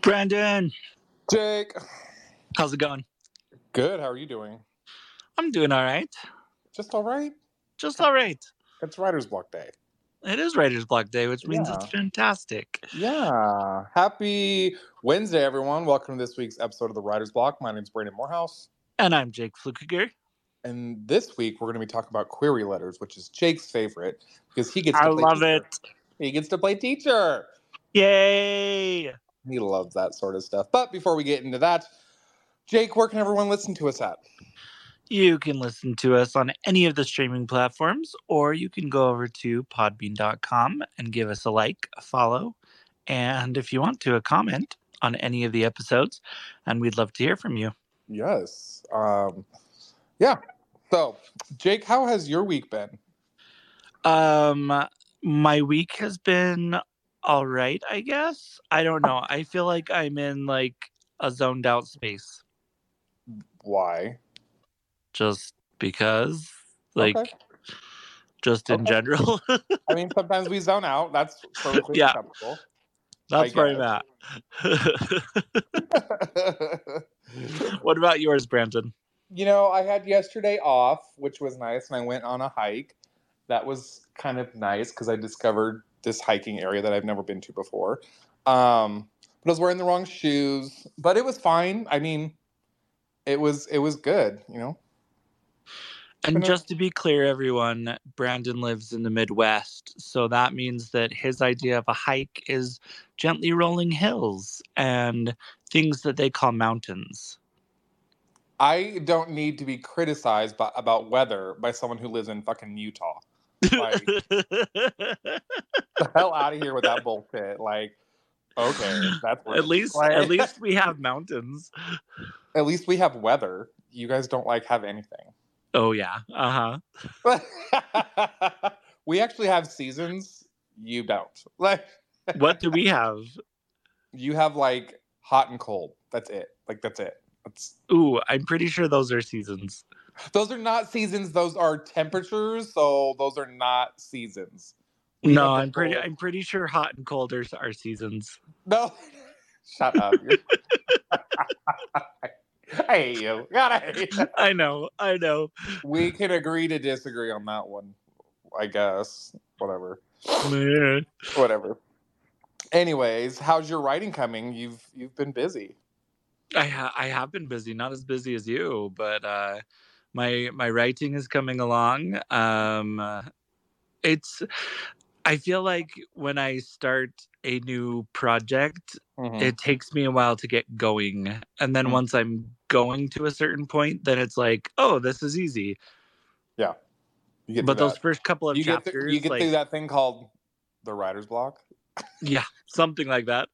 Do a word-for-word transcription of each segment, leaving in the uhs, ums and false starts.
Brandon, Jake. how's it going? Good. How are you doing? I'm doing all right. Just all right? Just all right. It's Writer's Block Day. It is Writer's Block Day, which means Yeah. it's fantastic. Yeah. Happy Wednesday, everyone. Welcome to this week's episode of the Writer's Block. My name's Brandon Morehouse. And I'm Jake Flukiger. And this week, we're going to be talking about query letters, which is Jake's favorite, because he gets to I play love teacher. it. He gets to play teacher. Yay! He loves that sort of stuff. But before we get into that, Jake, where can everyone listen to us at? You can listen to us on any of the streaming platforms, or you can go over to podbean dot com and give us a like, a follow, and if you want to, a comment on any of the episodes, and we'd love to hear from you. Yes. Um, yeah. So, Jake, how has your week been? Um, my week has been all right, I guess. I don't know. I feel like I'm in like a zoned out space. Why? Just because, like, Okay. just in Okay. general. I mean, sometimes we zone out. That's perfectly Yeah. acceptable. That's I where I'm at. What about yours, Brandon? You know, I had yesterday off, which was nice, and I went on a hike. That was kind of nice because I discovered this hiking area that I've never been to before. Um, but I was wearing the wrong shoes, but it was fine. I mean, it was it was good, you know. And just to be clear, everyone, Brandon lives in the Midwest, so that means that his idea of a hike is gently rolling hills and things that they call mountains. I don't need to be criticized by, about weather by someone who lives in fucking Utah. Like, the hell out of here with that bullshit. Like, okay, that's at least like, at least we have mountains. At least we have weather. You guys don't like have anything. Oh yeah. Uh-huh. We actually have seasons. You don't. Like, what do we have? You have like hot and cold. That's it. Like that's it. That's... Ooh, I'm pretty sure those are seasons. Those are not seasons. Those are temperatures. So those are not seasons. We no, I'm pretty. I'm pretty sure hot and cold are, are seasons. No, shut up. I hate you. God, I hate you. I know. I know. We can agree to disagree on that one. I guess. Whatever. Whatever. Anyways, how's your writing coming? You've you've been busy. I ha- I have been busy, not as busy as you, but uh, my my writing is coming along. Um, uh, it's. I feel like when I start a new project, mm-hmm. it takes me a while to get going, and then mm-hmm. once I'm going to a certain point, then it's like, oh, this is easy. Yeah. You get but those that. first couple of you chapters, get th- you get like, through that thing called the writer's block. Yeah, something like that.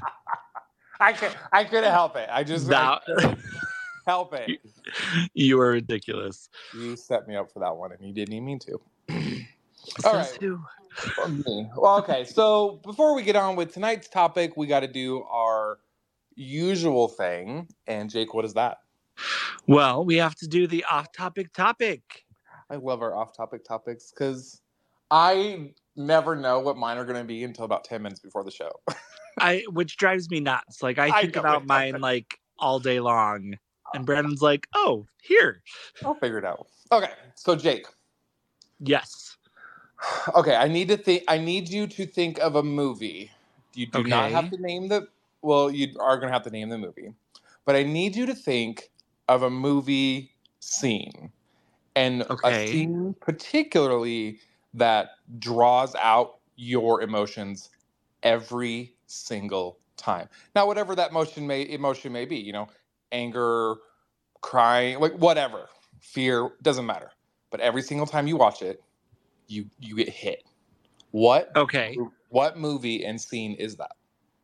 I could I couldn't help it. I just that, I help it. You are ridiculous. You set me up for that one, and you didn't even mean to. All right. Too. Well, okay. So before we get on with tonight's topic, we got to do our usual thing. And Jake, what is that? Well, we have to do the off-topic topic. I love our off-topic topics because I never know what mine are going to be until about ten minutes before the show. I, which drives me nuts. Like I think I about mine like all day long, and Brandon's like, "Oh, here, I'll figure it out." Okay, so Jake. Yes. Okay, I need to think. I need you to think of a movie. You do okay. not have to name the. Well, you are going to have to name the movie, but I need you to think of a movie scene, and okay. a scene particularly that draws out your emotions every single time. Now, whatever that emotion may emotion may be, you know, anger, crying, like whatever, fear, doesn't matter. But every single time you watch it, you you get hit. What? Okay. What movie and scene is that?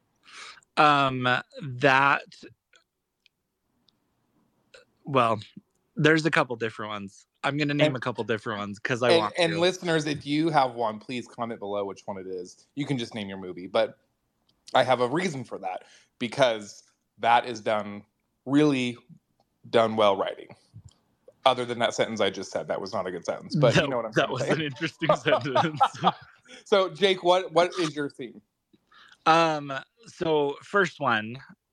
Um, that. Well, there's a couple different ones. I'm going to name and, a couple different ones because I and, want to. And listeners, if you have one, please comment below which one it is. You can just name your movie, but I have a reason for that because that is done really done well writing. Other than that sentence I just said, that was not a good sentence, but that, you know what I'm that saying. That was an interesting sentence. So, Jake, what what is your theme? Um. So, first one,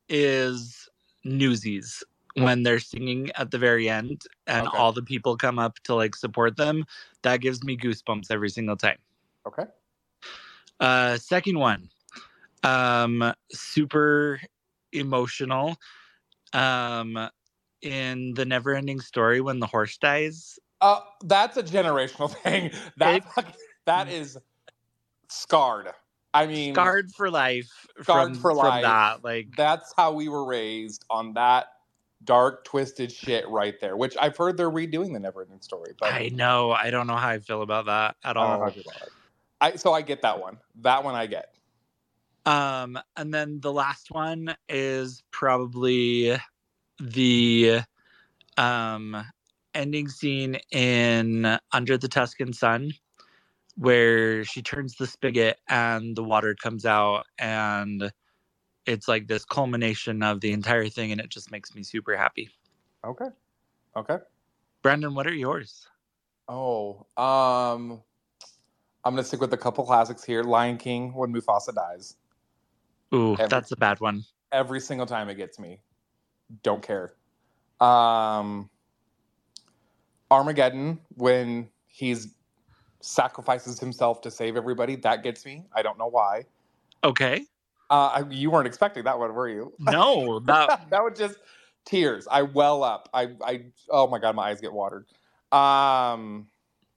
is Newsies when they're singing at the very end and Okay. all the people come up to like support them. That gives me goosebumps every single time. Okay. Uh, second one, um, super emotional. Um, in the Neverending Story when the horse dies. Uh, that's a generational thing. That It, that is scarred. I mean, scarred for life scarred from for from life. that. Like That's how we were raised, on that dark, twisted shit right there. Which I've heard they're redoing the Neverending Story, but I know, I don't know how I feel about that at I don't know how I all. feel about it. I so I get that one. That one I get. Um, and then the last one is probably the um ending scene in Under the Tuscan Sun, where she turns the spigot and the water comes out, and it's like this culmination of the entire thing, and it just makes me super happy. Okay. Okay. Brandon, what are yours? Oh, um, I'm gonna stick with a couple classics here. Lion King, when Mufasa dies. Ooh, Every, that's a bad one. every single time it gets me. Don't care. Um, Armageddon, when he's sacrifices himself to save everybody, that gets me. I don't know why. Okay. Uh, you weren't expecting that one, were you? No, that that would just tears. I well up. I, I, oh my god, my eyes get watered. Um,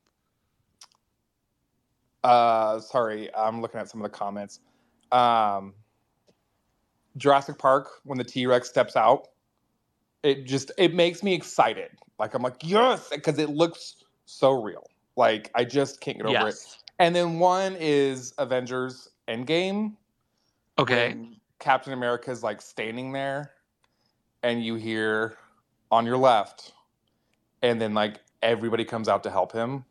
uh, sorry, I'm looking at some of the comments. Um, Jurassic Park, when the T-Rex steps out, it just it makes me excited. Like I'm like, yes, because it looks so real. Like I just can't get over it. yes. And then one is Avengers Endgame, Okay. when Captain America's like standing there and you hear on your left, and then like everybody comes out to help him.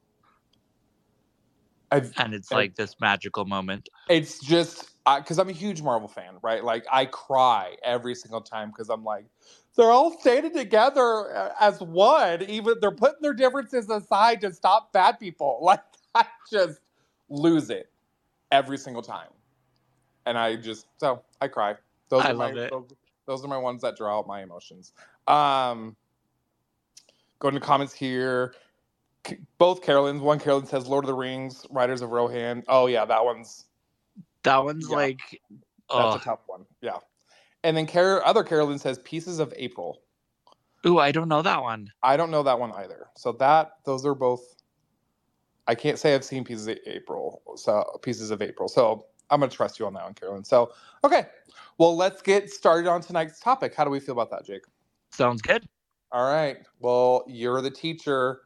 I've, And it's I've, like this magical moment. it's just because I'm a huge Marvel fan, right? Like I cry every single time because I'm like, they're all standing together as one. Even they're putting their differences aside to stop bad people. Like I just lose it every single time, and I just so I cry. Those I are my love it. those, those are my ones that draw out my emotions. Um, going to comments here. Both Carolyn's. One Carolyn says Lord of the Rings, Riders of Rohan. Oh yeah, that one's That one's yeah. like, That's oh, a tough one. Yeah. And then Car- other Carolyn says Pieces of April. ooh, I don't know that one. I don't know that one either. So that those are both. I can't say I've seen Pieces of April. So Pieces of April. So I'm gonna trust you on that one, Carolyn. So okay. Well, let's get started on tonight's topic. How do we feel about that, Jake? Sounds good. All right. Well, you're the teacher.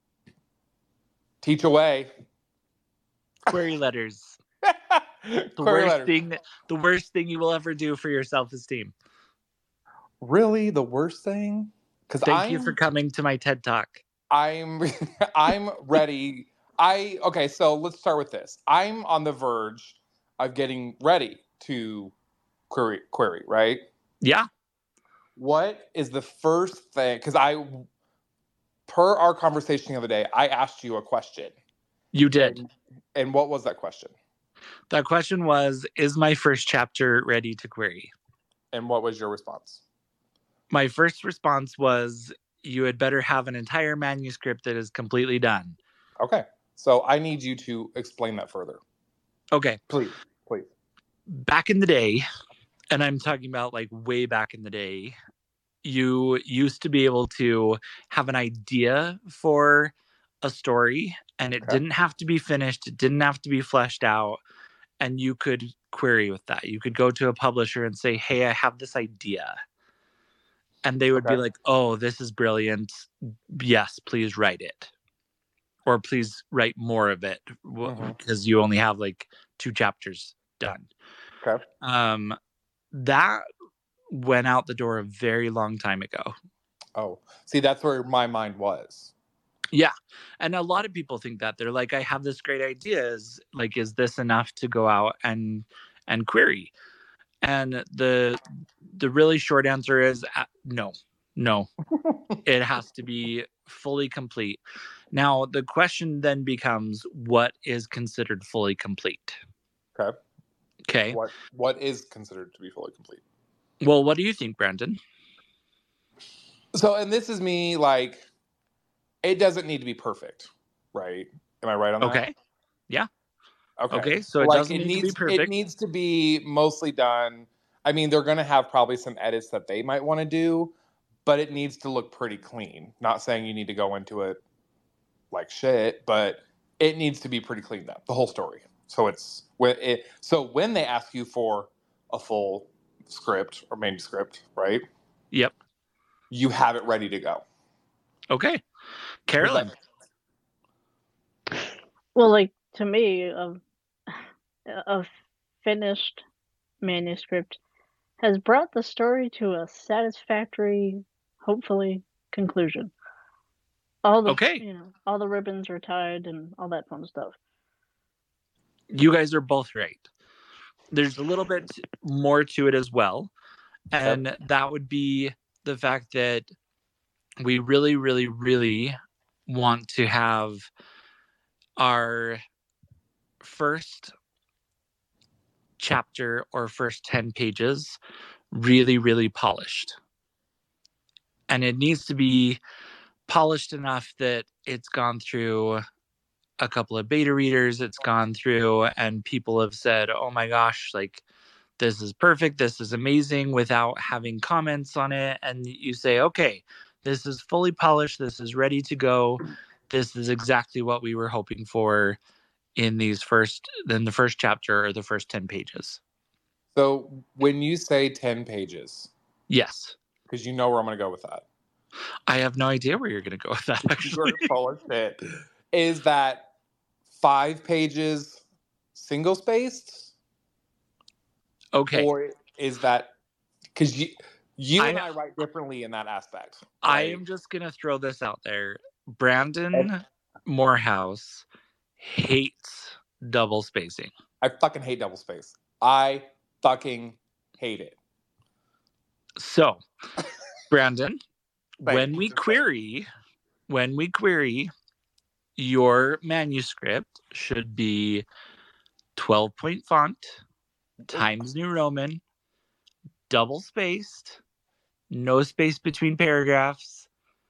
Teach away. Query letters. The Query worst letters. thing the worst thing you will ever do for your self-esteem. Really, the worst thing? Because Thank I'm you for coming to my TED Talk. I'm I'm ready. I okay, so let's start with this. I'm on the verge of getting ready to query query, right? Yeah. What is the first thing? Because I, per our conversation the other day, I asked you a question. You did. And, and what was that question? That question was, is my first chapter ready to query? And what was your response? My first response was, you had better have an entire manuscript that is completely done. Okay. So I need you to explain that further. Okay. Please, please. Back in the day, and I'm talking about like way back in the day, you used to be able to have an idea for a story, and it Okay. didn't have to be finished. It didn't have to be fleshed out. And you could query with that. You could go to a publisher and say, hey, I have this idea. And they would Okay. be like, oh, this is brilliant. Yes, please write it. Or please write more of it, Mhm. because you only have like two chapters done. Okay. Um, that went out the door a very long time ago. Oh, see, that's where my mind was. Yeah. And a lot of people think that. They're like, I have this great idea. Is like, is this enough to go out and and query? And the the really short answer is uh, no. No. It has to be fully complete. Now, the question then becomes, what is considered fully complete? Okay. Okay. What what is considered to be fully complete? Well, what do you think, Brandon? So, and this is me, like, it doesn't need to be perfect, right? Am I right on that? Okay. Yeah. Okay. Okay. So it Like doesn't it need to be needs it perfect. needs to be mostly done. I mean, they're gonna have probably some edits that they might want to do, but it needs to look pretty clean. Not saying you need to go into it like shit, but it needs to be pretty cleaned up, the whole story. So it's when it so when they ask you for a full script or manuscript, right? Yep. You have it ready to go. Okay. Carolyn. Well, like to me, a, a finished manuscript has brought the story to a satisfactory, hopefully, conclusion. All the Okay. you know, all the ribbons are tied and all that fun stuff. You guys are both right. There's a little bit more to it as well. And Yep. that would be the fact that we really, really, really want to have our first chapter or first ten pages really, really polished. And it needs to be polished enough that it's gone through a couple of beta readers, it's gone through, and people have said, oh my gosh, like, this is perfect, this is amazing, without having comments on it. And you say, okay, this is fully polished, this is ready to go, this is exactly what we were hoping for in these first, in the first chapter or the first ten pages. So when you say ten pages, Yes. because you know where I'm going to go with that. I have no idea where you're going to go with that, actually. You're full of shit. Is that five pages single spaced? Okay. Or is that because you you I, and I write differently in that aspect? I Right? am just going to throw this out there. Brandon Morehouse hates double spacing. I fucking hate double space. I fucking hate it. So, Brandon, Thank when you. we query, when we query, your manuscript should be twelve point font, Times New Roman, double spaced, no space between paragraphs.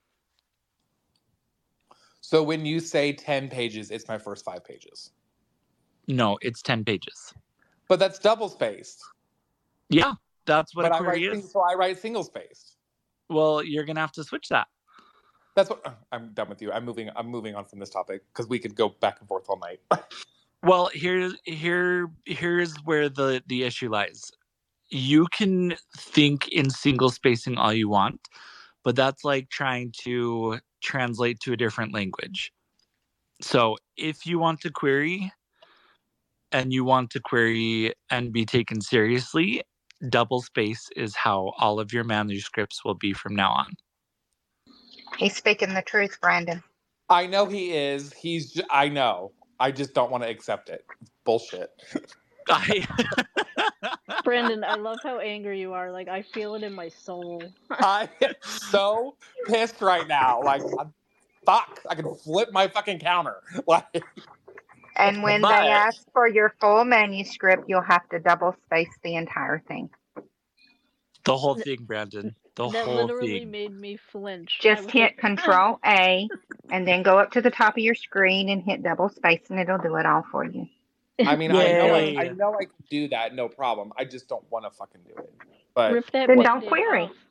So when you say ten pages, it's my first five pages. No, it's ten pages. But that's double spaced. Yeah, that's what But a I query write is. so I write single spaced. Well, you're gonna have to switch that. That's what I'm done with you. I'm moving. I'm moving on from this topic because we could go back and forth all night. Well, here's here here's where the the issue lies. You can think in single spacing all you want, but that's like trying to translate to a different language. So if you want to query and you want to query and be taken seriously, double space is how all of your manuscripts will be from now on. He's speaking the truth, Brandon. I know he is. He's. J- I know. I just don't want to accept it. Bullshit. I Brandon, I love how angry you are. Like, I feel it in my soul. I am so pissed right now. Like, I'm, fuck. I can flip my fucking counter. Like, And when but, they ask for your full manuscript, you'll have to double space the entire thing. the whole thing, Brandon. The that whole literally thing. made me flinch. I Just was hit like, Control A and then go up to the top of your screen and hit double space, and it'll do it all for you. I mean, I know, I, Yay. I know I can do that, no problem. I just don't want to fucking do it. But Rip that Then don't Band-Aid query. off.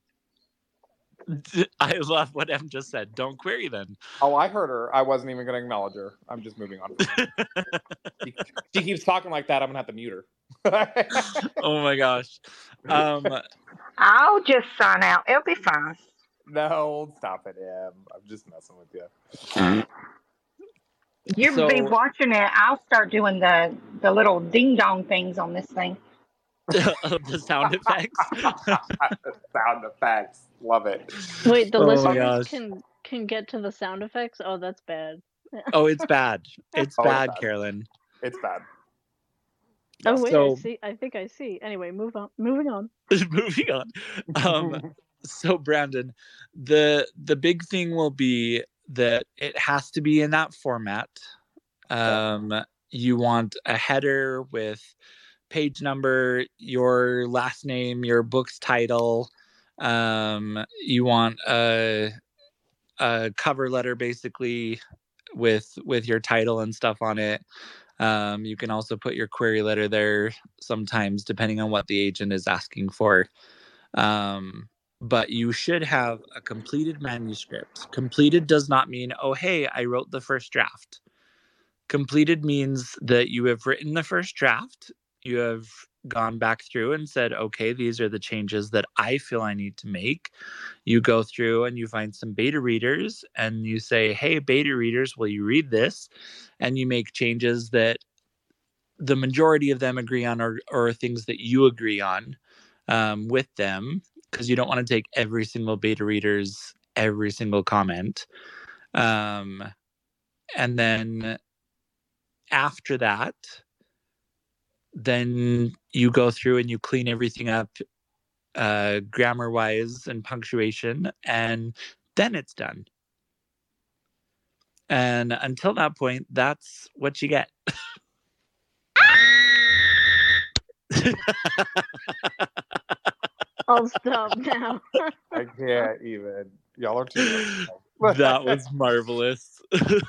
I love what Em just said. Don't query then. oh, I heard her. I wasn't even going to acknowledge her. I'm just moving on. From her. she, she keeps talking like that. I'm gonna have to mute her. Oh my gosh. Um, I'll just sign out. It'll be fine. No, stop it, Em. I'm just messing with you. You'll So- be watching it. I'll start doing the the little ding dong things on this thing. the sound effects. Sound effects. Love it. Wait, the Oh my listeners gosh. can can get to the sound effects? Oh, that's bad. Oh, it's bad. It's Oh, it's bad, bad. Carolyn. It's bad. Oh Yes. wait, So- I see. I think I see. Anyway, move on. Moving on. Moving on. Um, so Brandon, the the big thing will be that it has to be in that format. Um, you want a header with page number, your last name, your book's title. Um, you want a, a cover letter basically with with your title and stuff on it. Um, you can also put your query letter there sometimes, depending on what the agent is asking for. Um, but you should have a completed manuscript. Completed does not mean, oh, hey, I wrote the first draft. Completed means that you have written the first draft. You have gone back through and said, okay, these are the changes that I feel I need to make. You go through and you find some beta readers and you say, hey, beta readers, will you read this? And you make changes that the majority of them agree on, or, or things that you agree on um, with them, because you don't want to take every single beta reader's every single comment. Um, and then after that, then you go through and you clean everything up uh, grammar wise and punctuation, and then it's done. And until that point, that's what you get. I'll stop now. I can't even. Y'all are too much. That was marvelous.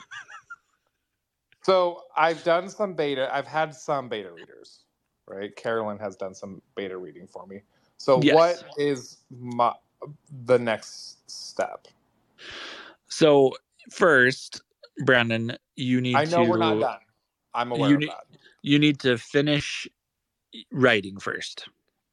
So I've done some beta. I've had some beta readers, right? Carolyn has done some beta reading for me. So Yes. what is my, the next step? So first, Brandon, you need to... I know to, we're not done. I'm aware you of need, that. You need to finish writing first.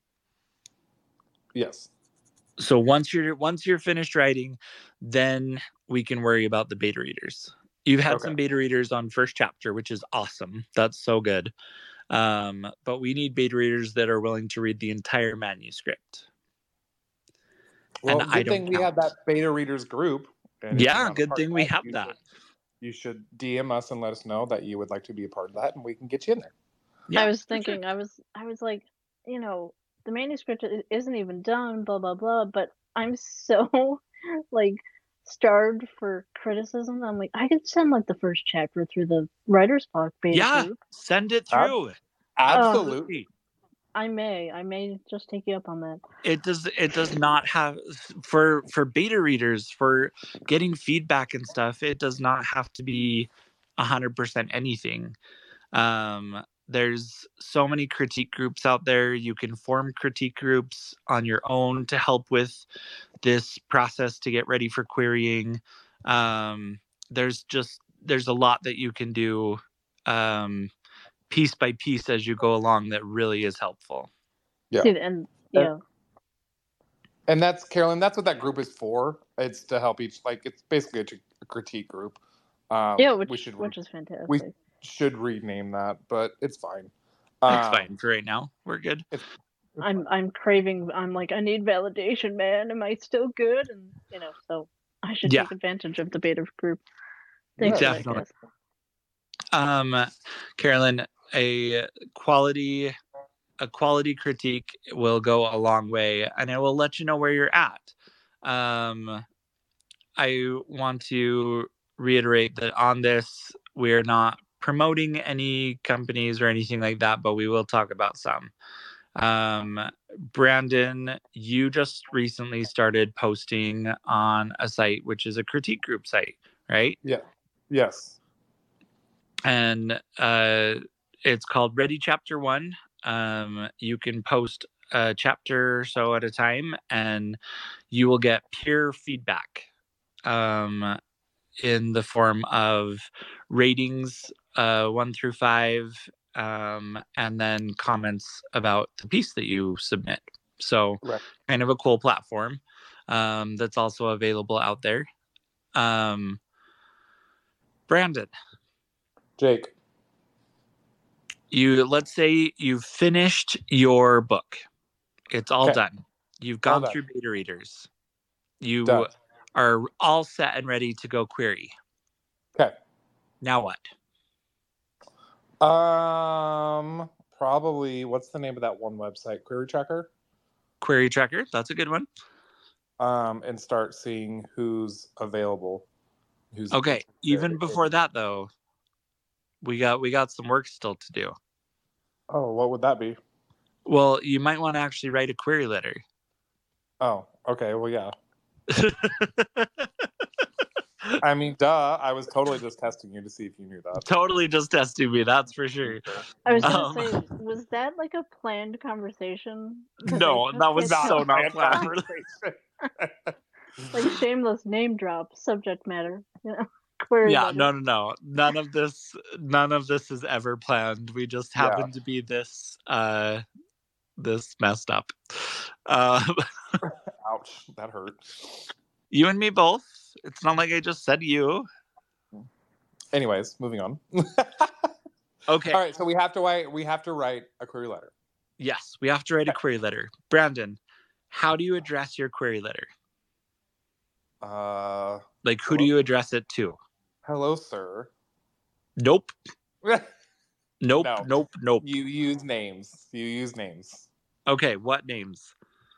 Yes. So once you're once you're finished writing, then we can worry about the beta readers. You've had Okay. some beta readers on first chapter, which is awesome. That's so good. Um, but we need beta readers that are willing to read the entire manuscript. Well, And good I don't thing we count. have that beta readers group. And if you Yeah, want a good part thing of we that, have you that. should- You should D M us and let us know that you would like to be a part of that, and we can get you in there. Yeah, I was for thinking, sure. I was, I was like, you know, the manuscript i- isn't even done, blah blah blah. But I'm so like starved for criticism. I'm like, I could send like the first chapter through the writer's block beta Yeah, group. send it through. Absolutely. I may, I may just take you up on that. It does it does not have for for beta readers, for getting feedback and stuff, it does not have to be one hundred percent anything. Um there's so many critique groups out there. You can form critique groups on your own to help with this process to get ready for querying. Um there's just there's a lot that you can do um piece by piece as you go along that really is helpful. Yeah. Dude, and yeah, And that's, Carolyn, that's what that group is for. It's to help each, like, it's basically a, a critique group. Um, yeah, which we should re- which is fantastic. we should rename that, but it's fine. That's Um, fine for right now. We're good. It's, it's I'm fine. I'm craving. I'm like, I need validation, man. Am I still good? And you know, so I should Yeah. take advantage of the beta group. Thanks for that, Definitely. guys. Um, Carolyn, a quality a quality critique will go a long way, and it will let you know where you're at. Um, I want to reiterate that on this, we're not promoting any companies or anything like that, but we will talk about some. Um, Brandon, you just recently started posting on a site, which is a critique group site, right? Yeah. Yes. And uh, it's called Ready Chapter One. Um, you can post a chapter or so at a time, and you will get peer feedback um, in the form of ratings, uh, one through five, um, and then comments about the piece that you submit. So, Right. kind of a cool platform um, that's also available out there. Um, Brandon, Jake. you let's say you've finished your book. It's all Okay. done. You've All gone done. through beta readers. You Done. are all set and ready to go query. Okay. Now what? Um, probably, what's the name of that one website? Query Tracker? Query Tracker, that's a good one. Um, and start seeing who's available. Who's Okay, even before that though, we got we got some work still to do. Oh, what would that be? Well, you might want to actually write a query letter. Oh, okay. Well, yeah. I mean, duh. I was totally just testing you to see if you knew that. Totally just testing me, that's for sure. I was gonna Um, say, was that like a planned conversation? 'Cause I no, just that was can't so tell. not planned. Conversation. Like shameless name drop subject matter. You know, query Yeah, letter. no, no, no. None of this, none of this is ever planned. We just Yeah. happen to be this, uh, this messed up. Um, Ouch, that hurt. you and me both. It's not like I just said you. Anyways, moving on. Okay. All right, so we have to write. We have to write a query letter. Yes, we have to write a query letter. Brandon, how do you address your query letter? Uh, Like, who hello? do you address it to? Hello, sir. Nope. Nope. No. Nope. Nope. You use names. You use names. Okay, what names?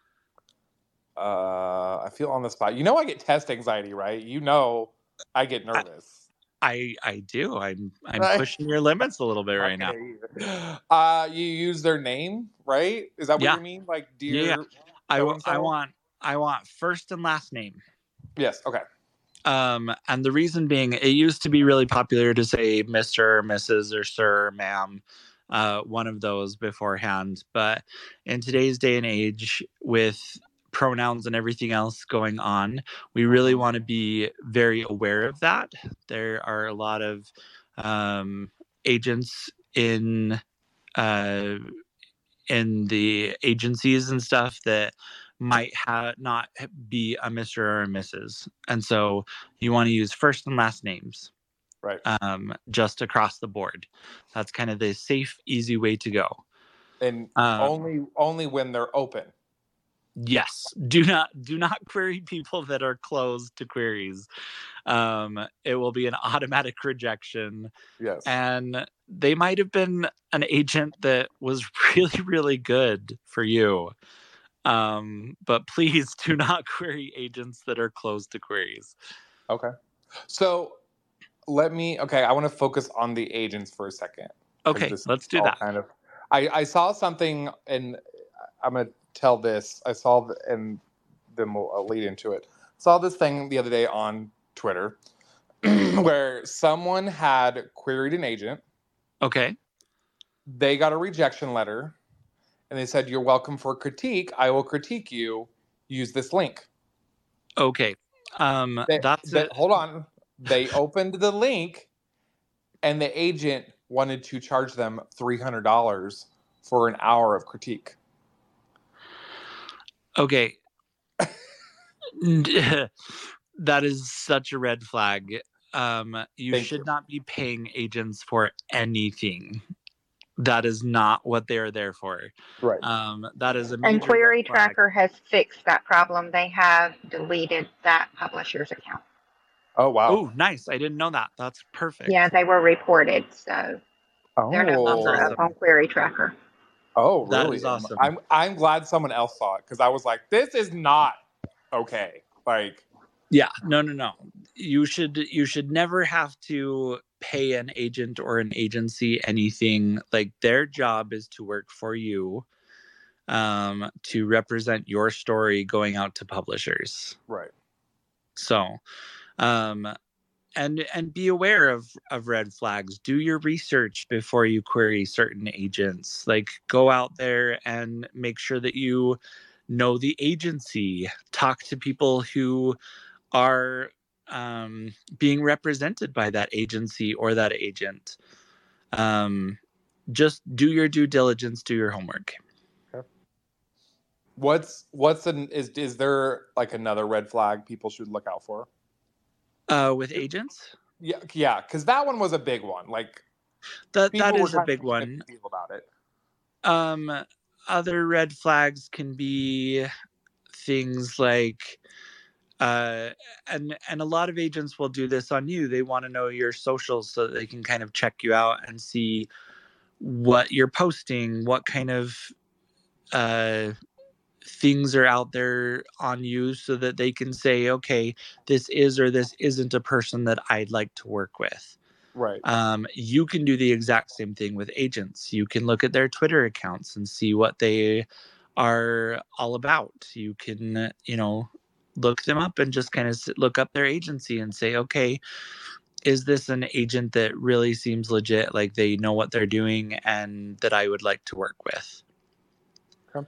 Uh, I feel on the spot. You know, I get test anxiety, right? You know, I get nervous. I I do. I'm I'm Right. pushing your limits a little bit right now. Okay. Uh, you use their name, right? Is that what Yeah. you mean? Like, dear. Yeah, yeah. I, w- I so-and-so? want I want first and last name. Yes. Okay. Um, and the reason being, it used to be really popular to say Mister or Missus or Sir or Ma'am, uh, one of those beforehand. But in today's day and age, with pronouns and everything else going on, we really want to be very aware of that. There are a lot of um, agents in uh, in the agencies and stuff that might ha- not be a Mister or a Missus And so you want to use first and last names. Right. Um, just across the board. That's kind of the safe, easy way to go. And Um, only only when they're open. Yes. Do not do not query people that are closed to queries. Um, it will be an automatic rejection. Yes. And they might have been an agent that was really, really good for you. Um, but please do not query agents that are closed to queries. Okay. So let me, okay, I want to focus on the agents for a second. 'cause Okay, this let's is do all that. Kind of, I, I saw something, and I'm going to tell this. I saw, the, and then we'll I'll lead into it. Saw this thing the other day on Twitter where someone had queried an agent. Okay. They got a rejection letter, and they said, "You're welcome for critique. I will critique you. Use this link." Okay. Um, They, that's they, it. hold on. They opened the link, and the agent wanted to charge them three hundred dollars for an hour of critique. Okay. That is such a red flag. Um, you Thank should you. not be paying agents for anything. That is not what they are there for. Right. Um, that is a major And Query red flag. Tracker has fixed that problem. They have deleted that publisher's account. Oh, wow. Oh, nice. I didn't know that. That's perfect. Yeah, they were reported, so Oh. they're no longer awesome. up on Query Tracker. Oh, That really? is awesome. I'm I'm glad someone else saw it, because I was like, this is not okay. Like, Yeah, no, no, no. You should you should never have to pay an agent or an agency anything. Like, their job is to work for you, um, to represent your story going out to publishers. right. So, um, and and be aware of of red flags. Do your research before you query certain agents. Like, go out there and make sure that you know the agency. Talk to people who are um, being represented by that agency or that agent. Um, just do your due diligence, do your homework. Okay. What's what's an is is there like another red flag people should look out for? Uh, with agents, Yeah, yeah, because that one was a big one. Like, that people that were is a kind big of making one. big deal about it. Um, other red flags can be things like, uh, and and a lot of agents will do this on you. They want to know your socials so that they can kind of check you out and see what you're posting, what kind of uh, things are out there on you, so that they can say, okay, this is or this isn't a person that I'd like to work with. Right. Um, you can do the exact same thing with agents. You can look at their Twitter accounts and see what they are all about. You can, you know, look them up and just kind of look up their agency and say, okay, is this an agent that really seems legit, like they know what they're doing and that I would like to work with? Okay.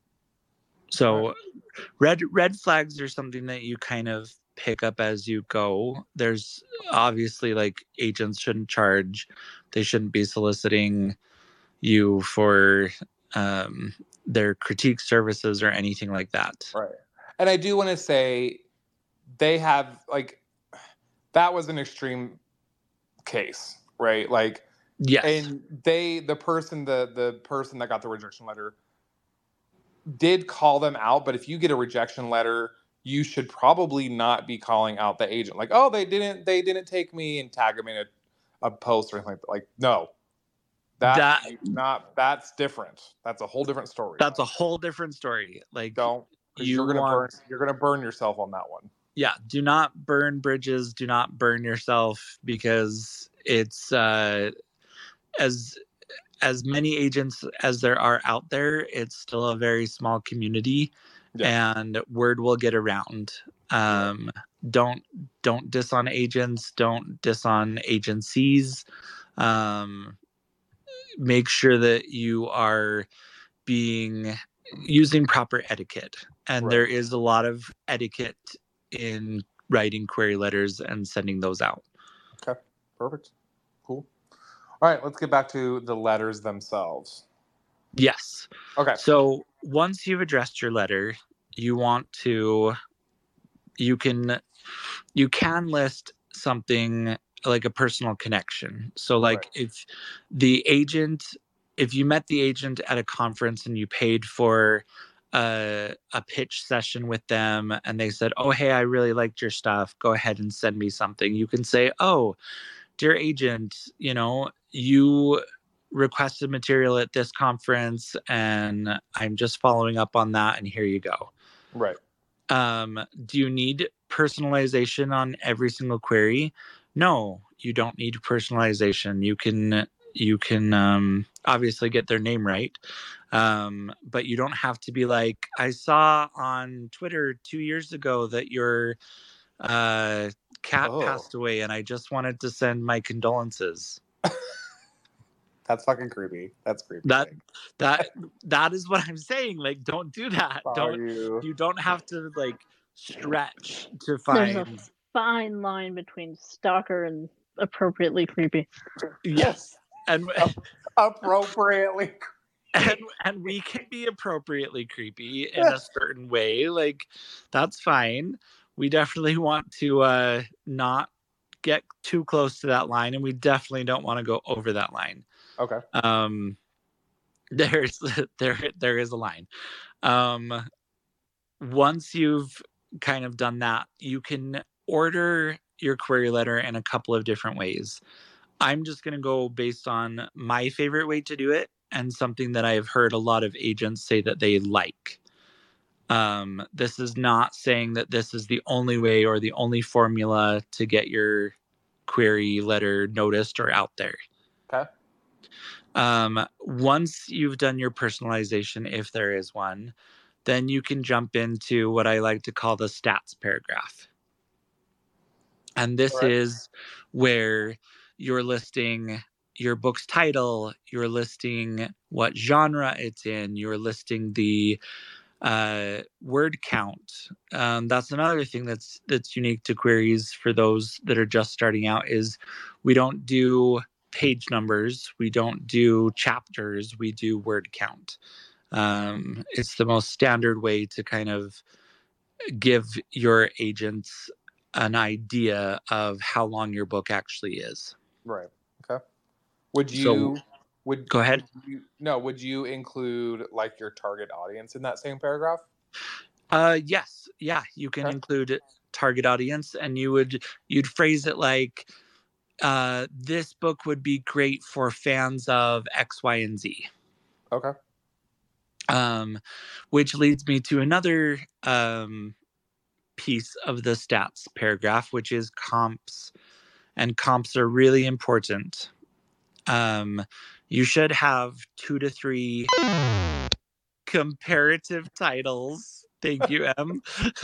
So Right. red red flags are something that you kind of pick up as you go. There's obviously like agents shouldn't charge. They shouldn't be soliciting you for um, their critique services or anything like that. Right. And I do want to say they have like that was an extreme case, right? Like Yes. and they the person the the person that got the rejection letter did call them out, but if you get a rejection letter, you should probably not be calling out the agent like, oh, they didn't they didn't take me and tag them in a, a post or anything like that. Like, no. That, that not that's different. That's a whole different story. That's a whole different story. Like, don't because you you're gonna want, burn you're gonna burn yourself on that one. Yeah, do not burn bridges, do not burn yourself, because it's uh as as many agents as there are out there, it's still a very small community, Yeah. and word will get around. Um, right. Don't don't diss on agents. Don't diss on agencies. Um, make sure that you are being using proper etiquette, and Right. there is a lot of etiquette in writing query letters and sending those out. Okay, perfect, cool. All right, let's get back to the letters themselves. Yes. Okay. So once you've addressed your letter, you want to, you can, you can list something like a personal connection. So like right. if the agent, if you met the agent at a conference and you paid for a, a pitch session with them and they said, oh, hey, I really liked your stuff, go ahead and send me something. You can say, oh, dear agent, you know, you requested material at this conference and I'm just following up on that, and here you go. Right. Um, do you need personalization on every single query? No, you don't need personalization. You can you can um, obviously get their name right, um, but you don't have to be like, I saw on Twitter two years ago that your uh, cat oh. passed away, and I just wanted to send my condolences. That's fucking creepy. That's creepy. That that that is what I'm saying. Like, don't do that. Are don't you... you don't have to like stretch to find. There's a fine line between stalker and appropriately creepy. Yes, and appropriately. And and we can be appropriately creepy in a certain way. Like, that's fine. We definitely want to uh, not get too close to that line, and we definitely don't want to go over that line. Okay. Um, there's there there is a line. Um, once you've kind of done that, you can order your query letter in a couple of different ways. I'm just going to go based on my favorite way to do it and something that I've heard a lot of agents say that they like. Um, this is not saying that this is the only way or the only formula to get your query letter noticed or out there. Okay. Um, once you've done your personalization, if there is one, then you can jump into what I like to call the stats paragraph. And this Correct. is where you're listing your book's title, you're listing what genre it's in, you're listing the uh, word count. Um, that's another thing that's that's unique to queries for those that are just starting out, is we don't do page numbers, we don't do chapters, we do word count. Um, it's the most standard way to kind of give your agents an idea of how long your book actually is. Right. Okay. Would you So, would go ahead? Would you, no, would you include like your target audience in that same paragraph? Uh, yes. Yeah, you can Okay. include target audience, and you would you'd phrase it like, uh, this book would be great for fans of X, Y, and Z. Okay. Um, which leads me to another um, piece of the stats paragraph, which is comps and comps are really important. Um, you should have two to three comparative titles. Thank you, Em.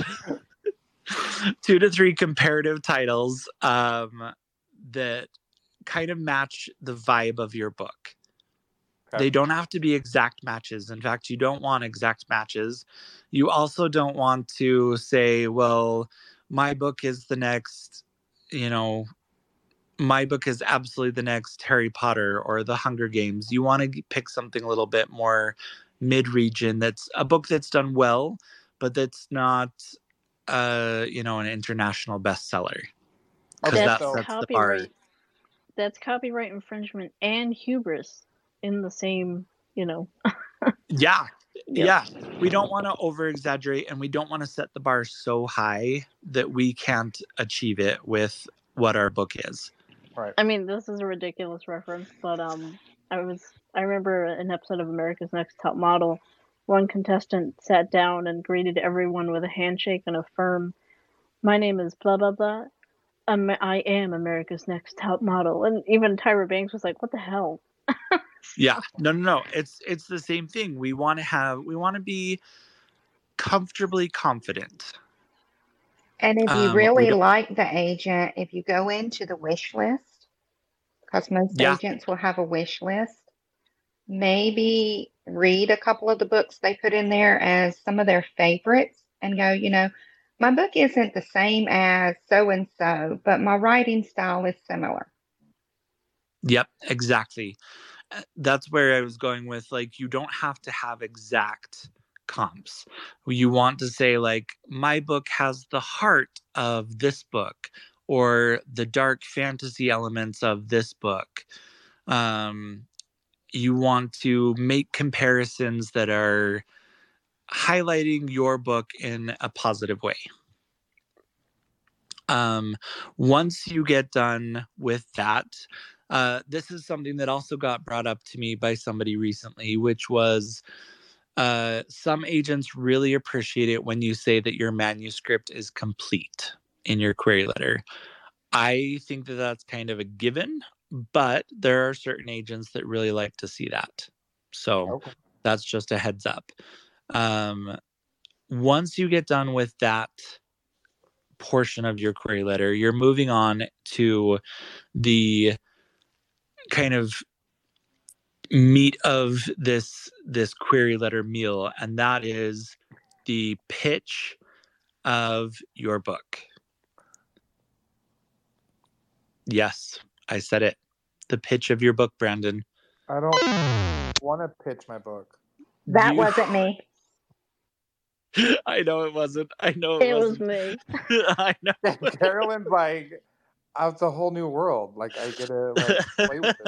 two to three comparative titles um, that kind of match the vibe of your book. Okay. They don't have to be exact matches. In fact, you don't want exact matches. You also don't want to say, well, my book is the next, you know, my book is absolutely the next Harry Potter or The Hunger Games. You want to pick something a little bit more mid-region. That's a book that's done well, but that's not, uh, you know, an international bestseller. Okay, that's, that's, that's the bar. That's copyright infringement and hubris in the same, you know. yeah. Yep. Yeah. We don't want to over exaggerate, and we don't want to set the bar so high that we can't achieve it with what our book is. Right. I mean, this is a ridiculous reference, but um, I was I remember an episode of America's Next Top Model. One contestant sat down and greeted everyone with a handshake and a firm, "My name is blah blah blah. Um, I am America's Next Top Model." And even Tyra Banks was like, "What the hell?" Yeah, no, no, no. It's it's the same thing. We want to have we want to be comfortably confident. And if you um, really like the agent, if you go into the wish list, because most yeah. agents will have a wish list, maybe read a couple of the books they put in there as some of their favorites and go, you know, my book isn't the same as so-and-so, but my writing style is similar. Yep, exactly. That's where I was going with, like, you don't have to have exact comps. You want to say, like, my book has the heart of this book or the dark fantasy elements of this book. Um, you want to make comparisons that are highlighting your book in a positive way. Um, once you get done with that, uh, this is something that also got brought up to me by somebody recently, which was uh, some agents really appreciate it when you say that your manuscript is complete in your query letter. I think that that's kind of a given, but there are certain agents that really like to see that. So okay. That's just a heads up. Um, once you get done with that portion of your query letter, you're moving on to the kind of meat of this this query letter meal, and that is the pitch of your book. Yes, I said it. The pitch of your book, Brandon. I don't want to pitch my book. That You- wasn't me. I know it wasn't. I know it, It was wasn't. me. I know. Carolyn's like, oh, it's a whole new world. Like, I get to like play with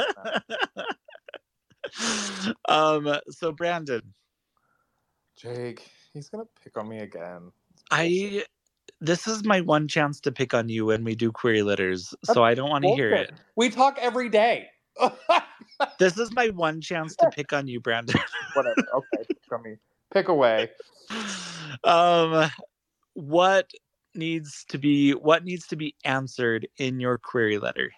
this now. Um. So, Brandon. Jake, he's gonna pick on me again. I. This is my one chance to pick on you when we do query letters, so That's I don't want to hear it. We talk every day. This is my one chance to pick on you, Brandon. Whatever. Okay, pick on me. Pick away. Um, what needs to be what needs to be answered in your query letter?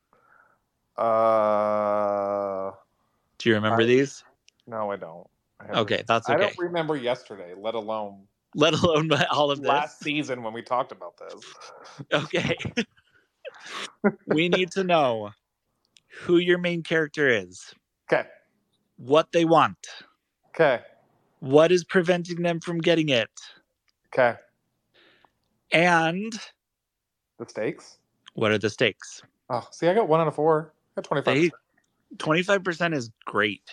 Uh, do you remember I, these? No, I don't. I okay, that's okay. I don't remember yesterday, let alone let alone all of this. Last season when we talked about this. Okay. We need to know who your main character is. Okay. What they want. Okay. What is preventing them from getting it? Okay. And the stakes? What are the stakes? Oh, see, I got one out of four. I got twenty-five percent. They, twenty-five percent is great.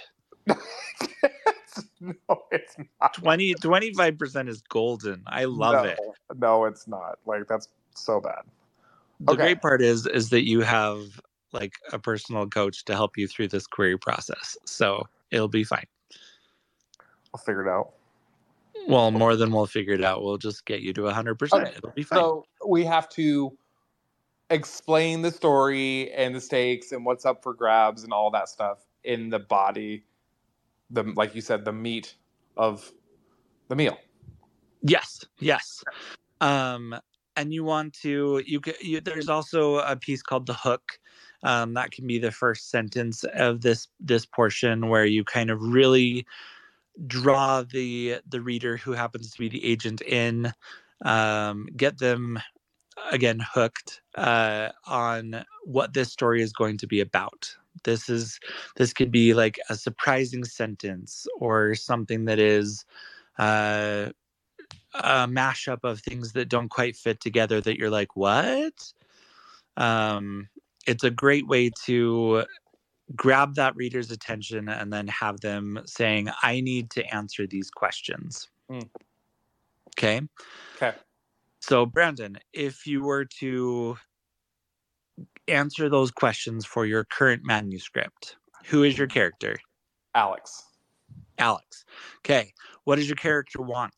No, it's not. twenty, twenty-five percent is golden. I love no, it. No, it's not. Like, that's so bad. The okay. great part is is that you have like a personal coach to help you through this query process. So it'll be fine. I'll figure it out. Well, more than we'll figure it out. We'll just get you to one hundred percent. Okay. It'll be fine. So we have to explain the story and the stakes and what's up for grabs and all that stuff in the body, the like you said, the meat of the meal. Yes, yes. Um, and you want to, you could, you, there's also a piece called the hook. Um, that can be the first sentence of this this portion where you kind of really draw the the reader who happens to be the agent in, um, get them again hooked uh, on what this story is going to be about. This is this could be like a surprising sentence or something that is uh, a mashup of things that don't quite fit together that you're like, what? Um, it's a great way to grab that reader's attention and then have them saying, I need to answer these questions. Mm. Okay. Okay. So, Brandon, if you were to answer those questions for your current manuscript, who is your character? Alex. Alex. Okay. What does your character want?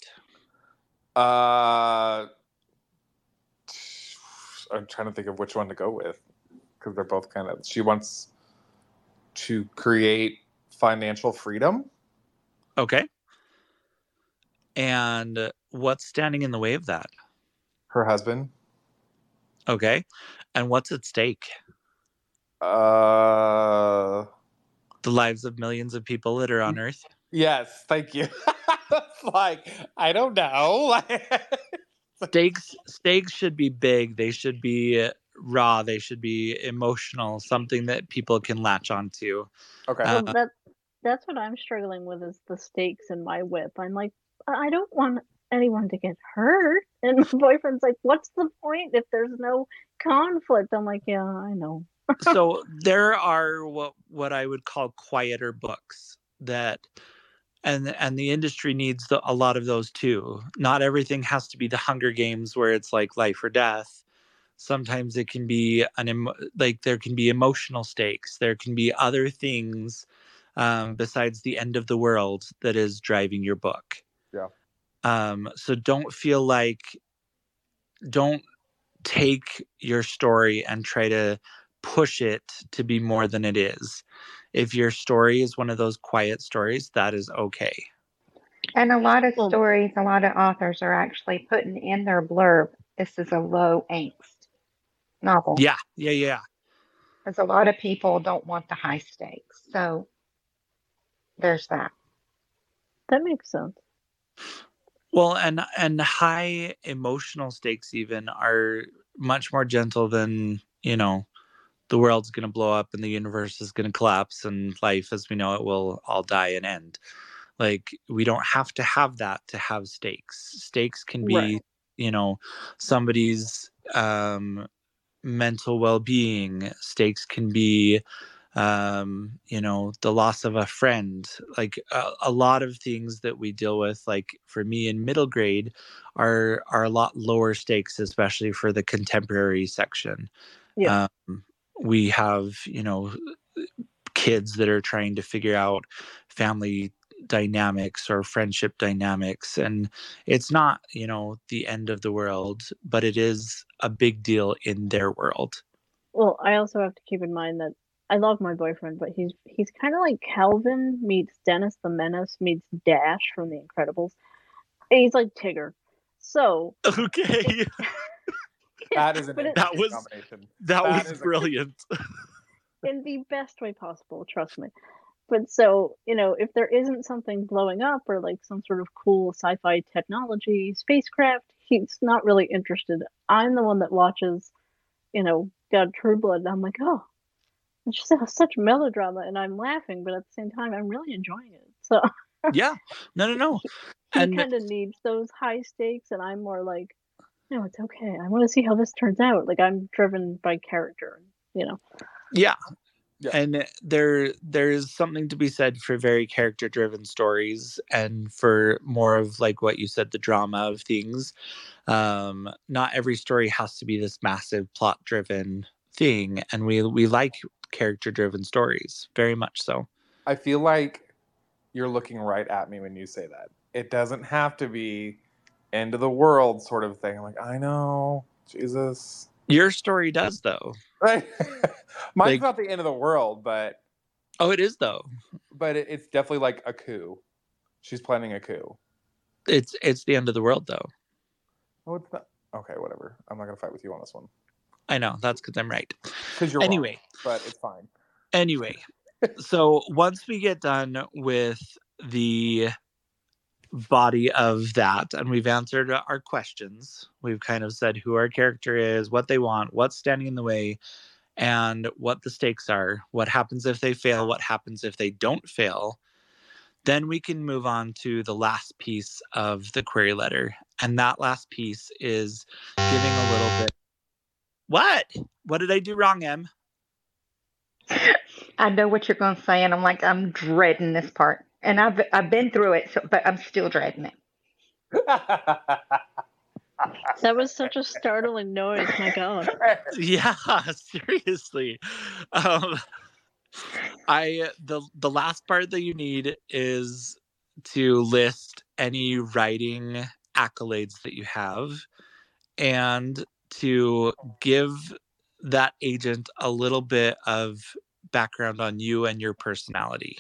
Uh, I'm trying to think of which one to go with because they're both kind of. She wants to create financial freedom. Okay. And what's standing in the way of that? Her husband. Okay. And what's at stake? Uh, the lives of millions of people that are on Earth. Yes, thank you. Like, I don't know. stakes stakes should be big. They should be raw. They should be emotional. Something that people can latch onto. Okay. Uh, Well, that that's what I'm struggling with is the stakes in my whip. I'm like, I don't want anyone to get hurt. And my boyfriend's like, what's the point if there's no conflict? I'm like, yeah, I know. So there are what what I would call quieter books that, and and the industry needs the, a lot of those too. Not everything has to be the Hunger Games where it's like life or death. Sometimes it can be an like there can be emotional stakes. There can be other things um, besides the end of the world that is driving your book. Yeah. Um, so don't feel like don't take your story and try to push it to be more than it is. If your story is one of those quiet stories, that is okay. And a lot of Well- stories, a lot of authors are actually putting in their blurb, this is a low angst novel. Yeah, yeah, yeah. Because a lot of people don't want the high stakes. So there's that. That makes sense. Well, and and high emotional stakes even are much more gentle than, you know, the world's going to blow up and the universe is going to collapse and life as we know it will all die and end. Like, we don't have to have that to have stakes. Stakes can be, Right. you know, somebody's um, mental well-being. Stakes can be, um, you know, the loss of a friend. Like a, a lot of things that we deal with, like for me in middle grade, are are a lot lower stakes, especially for the contemporary section. Yeah. Um, we have, you know, kids that are trying to figure out family dynamics or friendship dynamics, and it's not, you know, the end of the world, but it is a big deal in their world. Well, I also have to keep in mind that I love my boyfriend, but he's he's kind of like Calvin meets Dennis the Menace meets Dash from The Incredibles. And he's like Tigger. So Okay. That is an But it- That was- combination. that, That was is a- brilliant. in the best way possible, trust me. But so, you know, if there isn't something blowing up or like some sort of cool sci-fi technology, spacecraft, he's not really interested. I'm the one that watches, you know, God True Blood, and I'm like, oh, it's just such melodrama, and I'm laughing, but at the same time, I'm really enjoying it. So Yeah. No, no, no. he And kind of needs those high stakes, and I'm more like, no, it's okay. I want to see how this turns out. Like, I'm driven by character, you know. yeah. Yeah. And there there is something to be said for very character driven stories and for more of like what you said, the drama of things. Um, not every story has to be this massive plot driven thing, and we we like character driven stories very much so. I feel like you're looking right at me when you say that. It doesn't have to be end of the world sort of thing. I'm like, I know, Jesus. Your story does though. Right? Mine's Like- not the end of the world, but Oh, it is though. but it, it's definitely like a coup. She's planning a coup. It's it's the end of the world though. Oh, it's not. Okay, whatever. I'm not going to fight with you on this one. I know. That's because I'm right. Because you're anyway, wrong, but it's fine. Anyway, so once we get done with the body of that and we've answered our questions, we've kind of said who our character is, what they want, what's standing in the way, and what the stakes are, what happens if they fail, what happens if they don't fail, then we can move on to the last piece of the query letter. And that last piece is giving a little bit. What? What did I do wrong, Em? I know what you're going to say, and I'm like, I'm dreading this part. And I've I've been through it, so, but I'm still dreading it. That was such a startling noise. My God. Yeah, seriously. Um, I the the last part that you need is to list any writing accolades that you have, and to give that agent a little bit of background on you and your personality.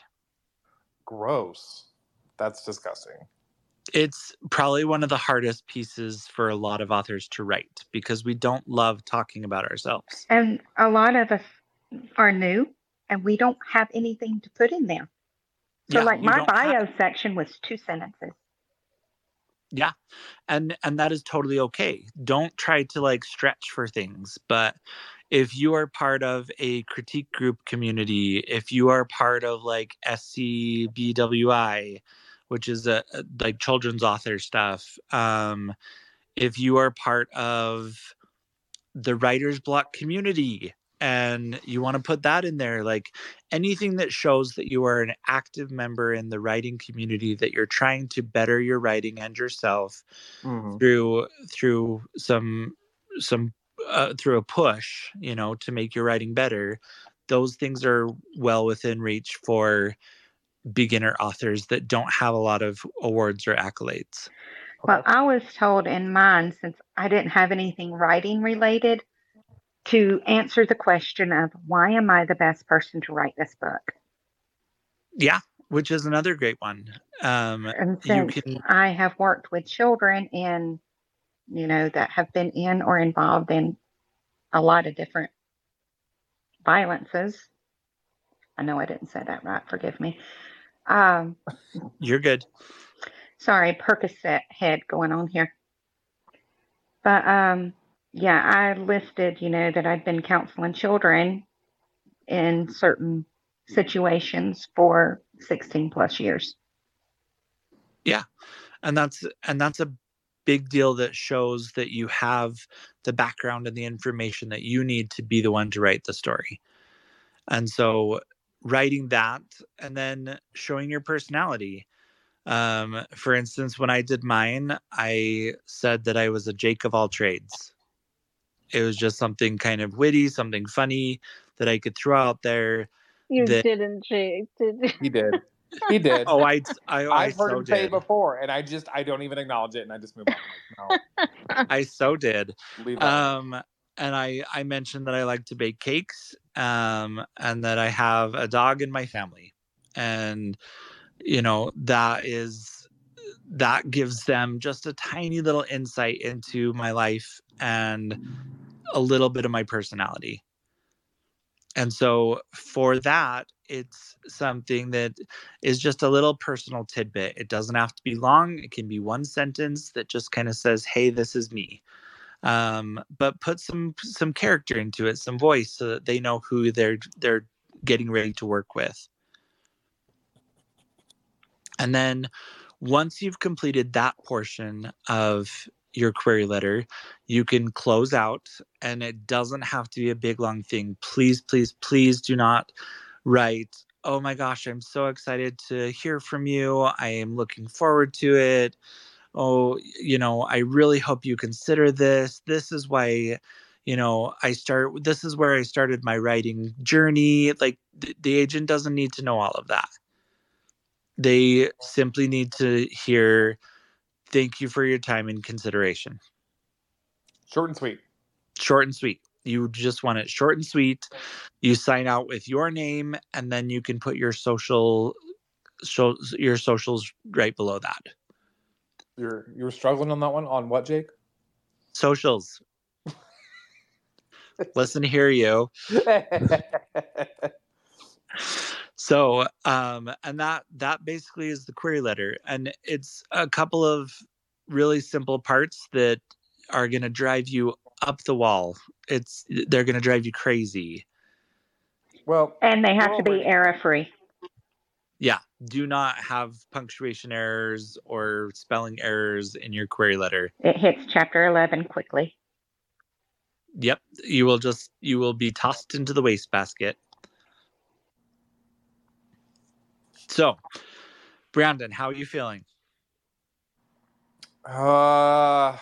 Gross. That's disgusting. It's probably one of the hardest pieces for a lot of authors to write because we don't love talking about ourselves. And a lot of us are new and we don't have anything to put in there. So yeah, like my bio have... section was two sentences. Yeah. And and that is totally okay. Don't try to like stretch for things, but if you are part of a critique group community, if you are part of like S C B W I, which is a, a like children's author stuff, um, if you are part of the writer's block community and you want to put that in there, like anything that shows that you are an active member in the writing community, that you're trying to better your writing and yourself mm-hmm. through through some some uh, through a push, you know, to make your writing better. Those things are well within reach for beginner authors that don't have a lot of awards or accolades. Well, I was told in mine, since I didn't have anything writing related, to answer the question of why am I the best person to write this book? Yeah, which is another great one. Um, and since you can... I have worked with children in, you know, that have been in or involved in a lot of different violences. I know I didn't say that right. Forgive me. Um, You're good. Sorry, Percocet head going on here. But um, yeah, I listed, you know, that I'd been counseling children in certain situations for sixteen plus years. Yeah. And that's and that's a big deal that shows that you have the background and the information that you need to be the one to write the story. And so writing that and then showing your personality. Um, for instance, when I did mine, I said that I was a Jake of all trades. It was just something kind of witty, something funny that I could throw out there. You that... didn't, Jake, did you? He did. He did. Oh, I, I, I I've heard so him say it did. before, and I just, I don't even acknowledge it, and I just move on. Like, no. I so did. Leave that um, and I, I mentioned that I like to bake cakes, um, and that I have a dog in my family. And, you know, that is, that gives them just a tiny little insight into my life and a little bit of my personality. And so for that, it's something that is just a little personal tidbit. It doesn't have to be long. It can be one sentence that just kind of says, hey, this is me. Um, but put some some character into it, some voice, so that they know who they're they're getting ready to work with. And then once you've completed that portion of your query letter, you can close out, and it doesn't have to be a big long thing. Please, please, please do not write, oh my gosh, I'm so excited to hear from you. I am looking forward to it. Oh, you know, I really hope you consider this. This is why, you know, I start, this is where I started my writing journey. Like the, the agent doesn't need to know all of that. They simply need to hear, thank you for your time and consideration. Short and sweet. Short and sweet. You just want it short and sweet. You sign out with your name, and then you can put your social, so, your socials right below that. You're you're struggling on that one. On what, Jake? Socials. Listen here, you. So, um, and that that basically is the query letter, and it's a couple of really simple parts that are going to drive you up the wall. It's they're going to drive you crazy. Well, and they have we're to be already- error free. Yeah, do not have punctuation errors or spelling errors in your query letter. It hits chapter eleven quickly. Yep, you will just you will be tossed into the wastebasket. So, Brandon, how are you feeling? Uh,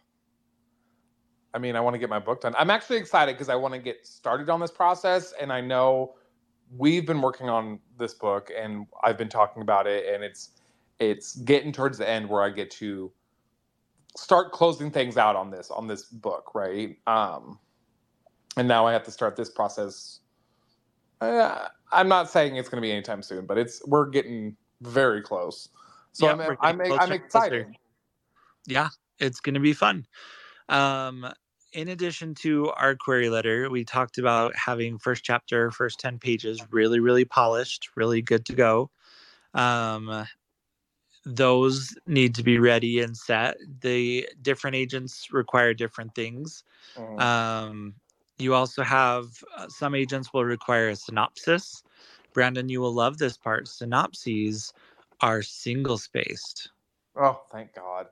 I mean, I want to get my book done. I'm actually excited because I want to get started on this process, and I know we've been working on this book, and I've been talking about it, and it's it's getting towards the end where I get to start closing things out on this on this book, right? Um, and now I have to start this process. Uh, I'm not saying it's going to be anytime soon, but it's we're getting very close. So Yeah, I'm we're I'm getting I'm, closer I'm and closer. excited. Yeah, it's going to be fun. Um, in addition to our query letter, we talked about having first chapter, first ten pages really, really polished, really good to go. Um, those need to be ready and set. The different agents require different things. Mhm. Um, you also have uh, some agents will require a synopsis. Brandon, you will love this part. Synopses are single spaced. Oh, thank God.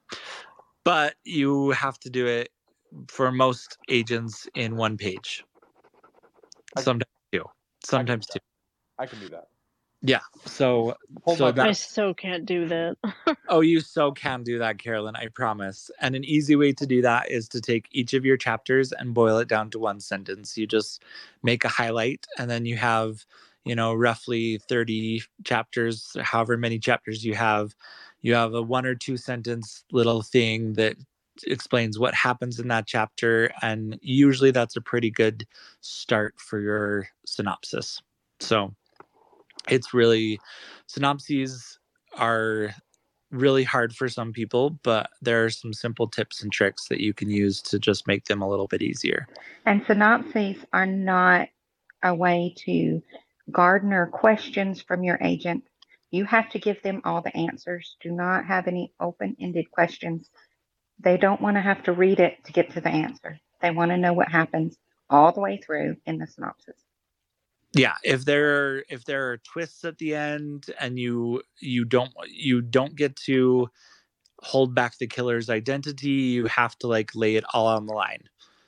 But you have to do it for most agents in one page. I- Sometimes two. Sometimes two. I can do that. Yeah. So, Hold so my that, I so can't do that. oh, you so can do that, Carolyn. I promise. And an easy way to do that is to take each of your chapters and boil it down to one sentence. You just make a highlight, and then you have, you know, roughly thirty chapters, however many chapters you have. You have a one or two sentence little thing that explains what happens in that chapter, and usually that's a pretty good start for your synopsis. So it's really, synopses are really hard for some people, but there are some simple tips and tricks that you can use to just make them a little bit easier. And synopses are not a way to garner questions from your agent. You have to give them all the answers. Do not have any open-ended questions. They don't want to have to read it to get to the answer. They want to know what happens all the way through in the synopsis. Yeah, if there are if there are twists at the end and you you don't you don't get to hold back the killer's identity, you have to like lay it all on the line.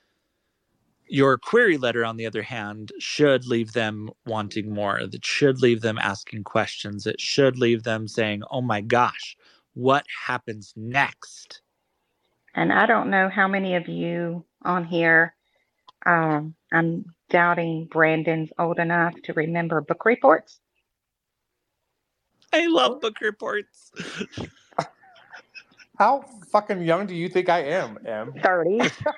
Your query letter, on the other hand, should leave them wanting more. That should leave them asking questions. It should leave them saying, "Oh my gosh, what happens next?" And I don't know how many of you on here, um, I'm doubting Brandon's old enough to remember book reports. I love book reports. How fucking young do you think I am, Em? thirty.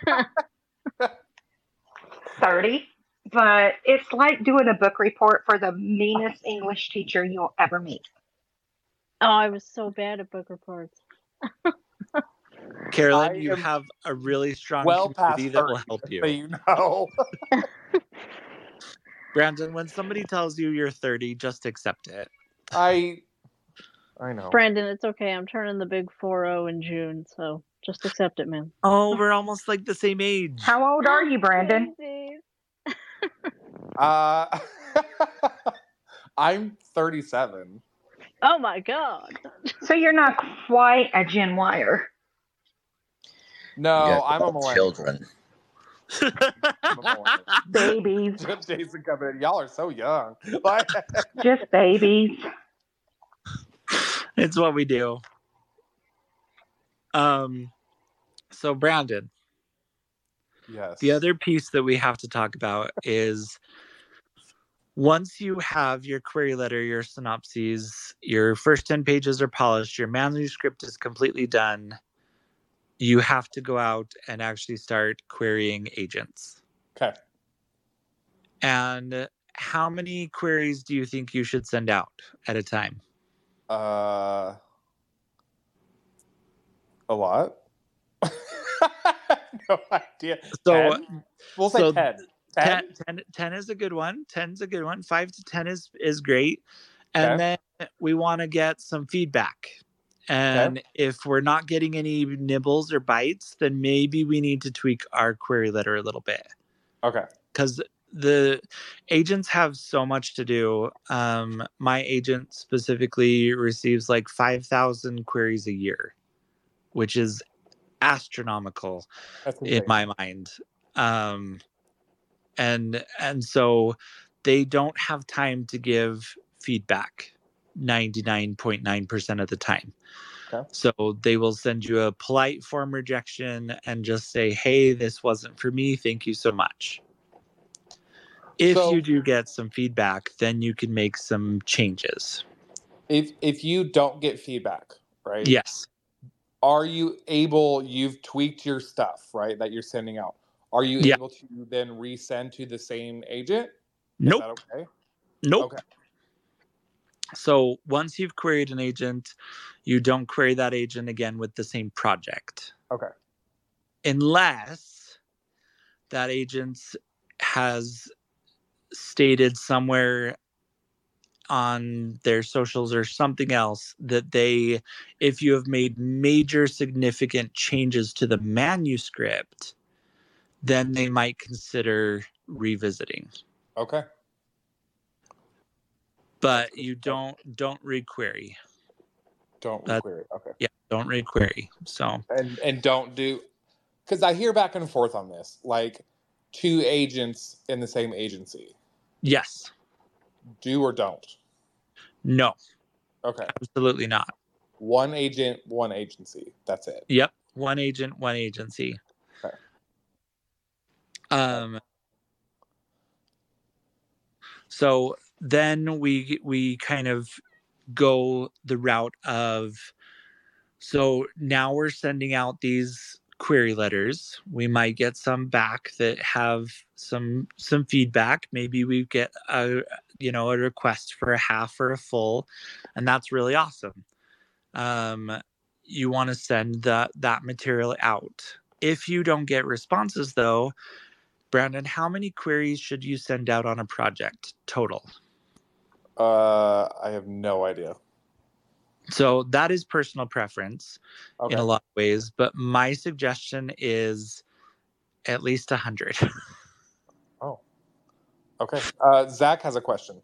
thirty. But it's like doing a book report for the meanest English teacher you'll ever meet. Oh, I was so bad at book reports. Carolyn, I you am have a really strong well past community that will thirty, help just you. so you know. Brandon, when somebody tells you you're thirty, just accept it. I I know. Brandon, it's okay. I'm turning the big four oh in June, so just accept it, man. Oh, we're almost like the same age. How old are you, Brandon? Uh, I'm thirty-seven. Oh my God. So you're not quite a Gen Wire. No, Yes, I'm a about millennial. children. I'm a millennial. Babies. Jason coming in. Y'all are so young. Like, Just babies. It's what we do. Um, so Brandon, yes. the other piece that we have to talk about is once you have your query letter, your synopses, your first ten pages are polished, your manuscript is completely done, you have to go out and actually start querying agents. Okay. And how many queries do you think you should send out at a time? Uh, a lot. no idea. So, ten? We'll say so ten. ten? ten? ten, ten is a good one. ten's a good one. five to ten is, is great. And Okay. then we want to get some feedback. And Okay. if we're not getting any nibbles or bites, then maybe we need to tweak our query letter a little bit. Okay. Because the agents have so much to do. Um, my agent specifically receives like five thousand queries a year, which is astronomical That's in my mind. Um, and and so they don't have time to give feedback ninety-nine point nine percent of the time. Okay. So they will send you a polite form rejection and just say, hey, this wasn't for me. Thank you so much. If So- you do get some feedback, then you can make some changes. If if you don't get feedback, right? Yes. Are you able, you've tweaked your stuff, right, that you're sending out. Are you Yeah. able to then resend to the same agent? Nope. Is that okay? Nope. Okay. So once you've queried an agent, you don't query that agent again with the same project. Okay. Unless that agent has stated somewhere on their socials or something else that they, if you have made major significant changes to the manuscript, then they might consider revisiting. Okay. But you don't don't requery. Don't That- requery. Okay. Yeah, don't requery. So And and don't do, because I hear back and forth on this, like two agents in the same agency. yes, Do or don't. no, Okay. absolutely not. One agent, one agency. That's it. Yep, one agent, one agency. Okay. Um. So then we we kind of go the route of, so now we're sending out these query letters. We might get some back that have some some feedback. Maybe we get a you know a request for a half or a full, and that's really awesome. Um, you want to send that that material out. If you don't get responses though, Brandon, how many queries should you send out on a project total? Uh, I have no idea. So that is personal preference Okay. in a lot of ways, but my suggestion is at least one hundred. Oh. Okay. Uh, Zach has a question.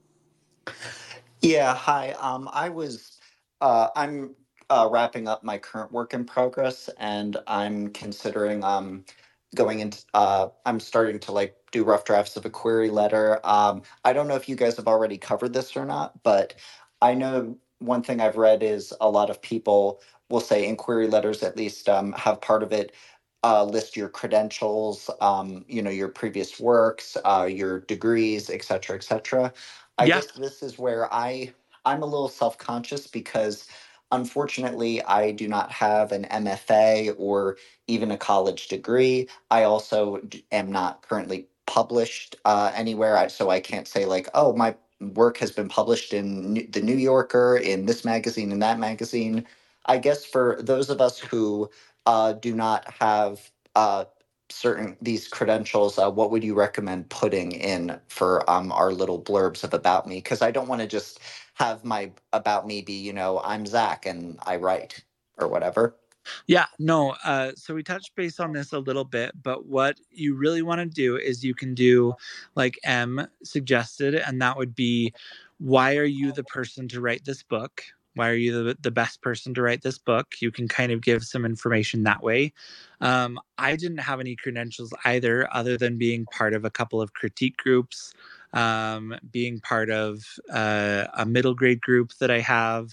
Yeah, hi. Um, I was, uh, I'm uh, wrapping up my current work in progress, and I'm considering um, going into. Uh, I'm starting to like do rough drafts of a query letter. Um, I don't know if you guys have already covered this or not, but I know one thing I've read is a lot of people will say in query letters, at least, um, have part of it. Uh, list your credentials, um, you know, your previous works, uh, your degrees, et cetera, et cetera. I Yeah. guess this is where I I'm a little self-conscious because unfortunately I do not have an M F A or even a college degree. I also d- am not currently published uh, anywhere, I, so I can't say like, oh, my work has been published in New- the New Yorker, in this magazine, in that magazine. I guess for those of us who uh, do not have uh, certain these credentials, uh, what would you recommend putting in for um, our little blurbs of about me? Because I don't want to just have my about me be, you know, I'm Zach and I write or whatever. Yeah, no. Uh, so we touched base on this a little bit, but what you really want to do is you can do like M suggested, and that would be, why are you the person to write this book? Why are you the, the best person to write this book? You can kind of give some information that way. Um, I didn't have any credentials either, other than being part of a couple of critique groups, um, being part of uh, a middle grade group that I have,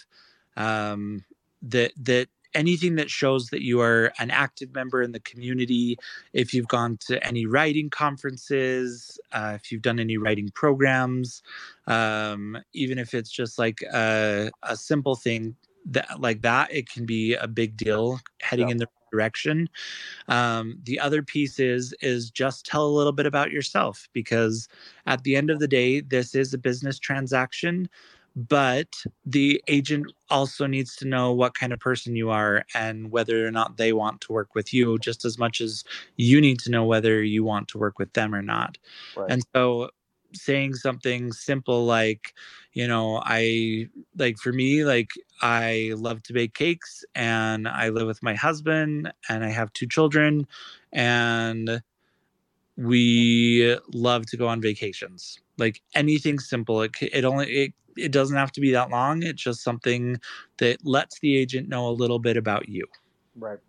um, that that anything that shows that you are an active member in the community. If you've gone to any writing conferences, uh, if you've done any writing programs, um, even if it's just like a, a simple thing that like that, it can be a big deal heading Yeah. in the right direction. Um, the other piece is is just tell a little bit about yourself, because at the end of the day, this is a business transaction, but the agent also needs to know what kind of person you are and whether or not they want to work with you, just as much as you need to know whether you want to work with them or not. Right. And so saying something simple like, you know, I like for me, like I love to bake cakes and I live with my husband and I have two children and we love to go on vacations. Like anything simple. It, it only, it, it doesn't have to be that long. It's just something that lets the agent know a little bit about you. Right.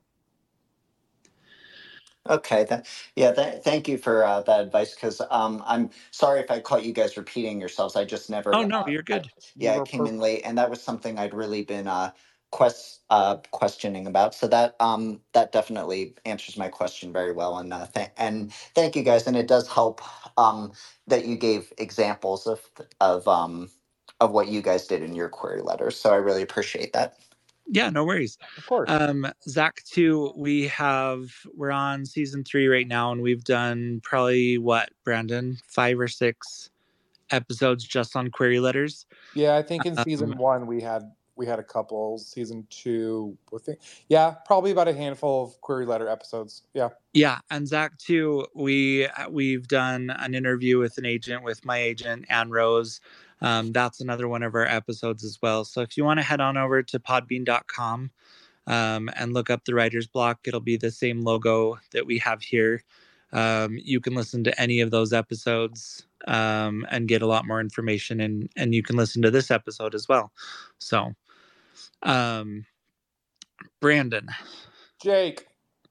Okay. That, yeah. That, thank you for uh, that advice. Because um, I'm sorry if I caught you guys repeating yourselves. I just never. Oh, no, Uh, you're good. I, yeah, You I were came in perfect. late, and that was something I'd really been uh, quest uh, questioning about. So that um, that definitely answers my question very well. And uh, th- and thank you guys. And it does help um, that you gave examples of of um, of what you guys did in your query letters. So I really appreciate that. Yeah, no worries. Of course. Um, Zach, too, we have, we're on season three right now, and we've done probably what, Brandon, five or six episodes just on query letters. Yeah, I think in Um, season one we had we had a couple. Season two, I think, yeah, probably about a handful of query letter episodes. Yeah. Yeah, and Zach too. We we've done an interview with an agent, with my agent Ann Rose. Um, that's another one of our episodes as well. So if you want to head on over to podbean dot com um, and look up the writer's block, it'll be the same logo that we have here. Um, you can listen to any of those episodes um, and get a lot more information, and and you can listen to this episode as well. So, um, Brandon. Jake.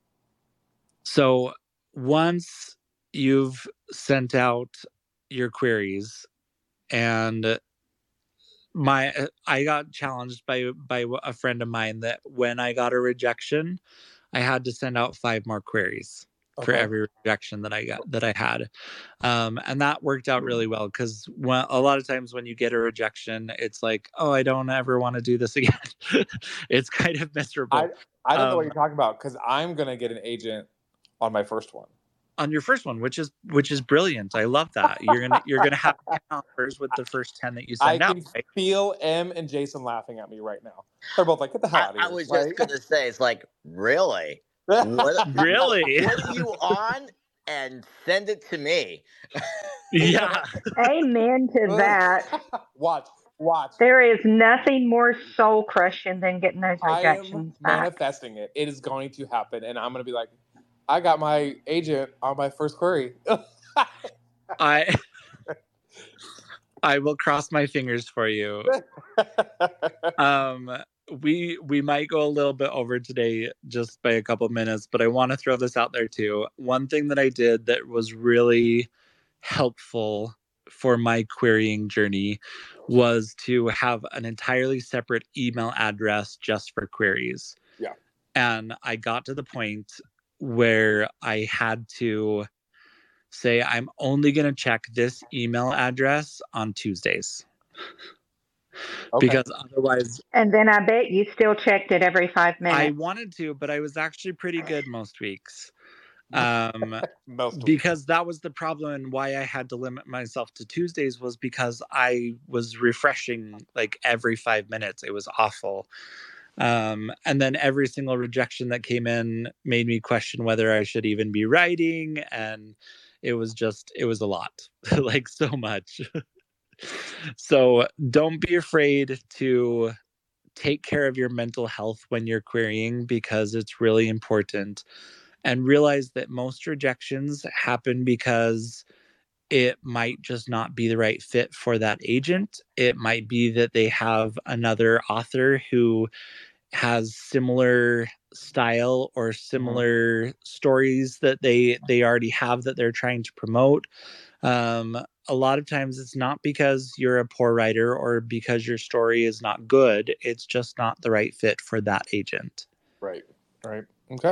So once you've sent out your queries, and my I got challenged by by a friend of mine that when I got a rejection, I had to send out five more queries for Okay. every rejection that I got that I had, um, and that worked out really well because when, a lot of times when you get a rejection, it's like, oh, I don't ever want to do this again. It's kind of miserable. I I don't know what Um, you're talking about because I'm gonna get an agent on my first one. on your first one, which is which is brilliant. I love that. You're gonna you're gonna have ten offers with the first ten that you I send out. can Right? feel Em and Jason laughing at me right now. They're both like, "Get the hell out of I, here!" I was right? just gonna say, it's like, really, what, Really? what are you on? And send it to me. Yeah. Amen to that. Watch, watch. There is nothing more soul crushing than getting those I am rejections back. manifesting it. It is going to happen, and I'm gonna be like, I got my agent on my first query. I I will cross my fingers for you. Um, we we might go a little bit over today just by a couple minutes, but I want to throw this out there too. One thing that I did that was really helpful for my querying journey was to have an entirely separate email address just for queries. Yeah. And I got to the point where I had to say, I'm only going to check this email address on Tuesdays. Okay. Because otherwise, And then I bet you still checked it every five minutes. I wanted to, but I was actually pretty good most weeks. Um, Most because that was the problem, and why I had to limit myself to Tuesdays was because I was refreshing like every five minutes. It was awful. Um, and then every single rejection that came in made me question whether I should even be writing. And it was just, it was a lot, like so much. So don't be afraid to take care of your mental health when you're querying, because it's really important. And realize that most rejections happen because it might just not be the right fit for that agent. It might be that they have another author who has similar style or similar mm-hmm. stories that they they already have that they're trying to promote. Um, a lot of times it's not because you're a poor writer or because your story is not good. It's just not the right fit for that agent. Right. Right. Okay.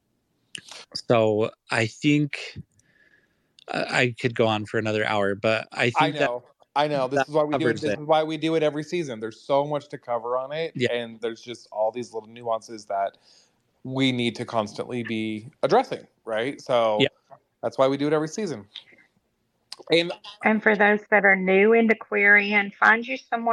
So I think uh, I could go on for another hour, but I think I know. that I know. This is why we do it. This it. is why we do it every season. There's so much to cover on it, yeah. and there's just all these little nuances that we need to constantly be addressing, right? So yeah. that's why we do it every season. And and for those that are new into querying, find you somewhere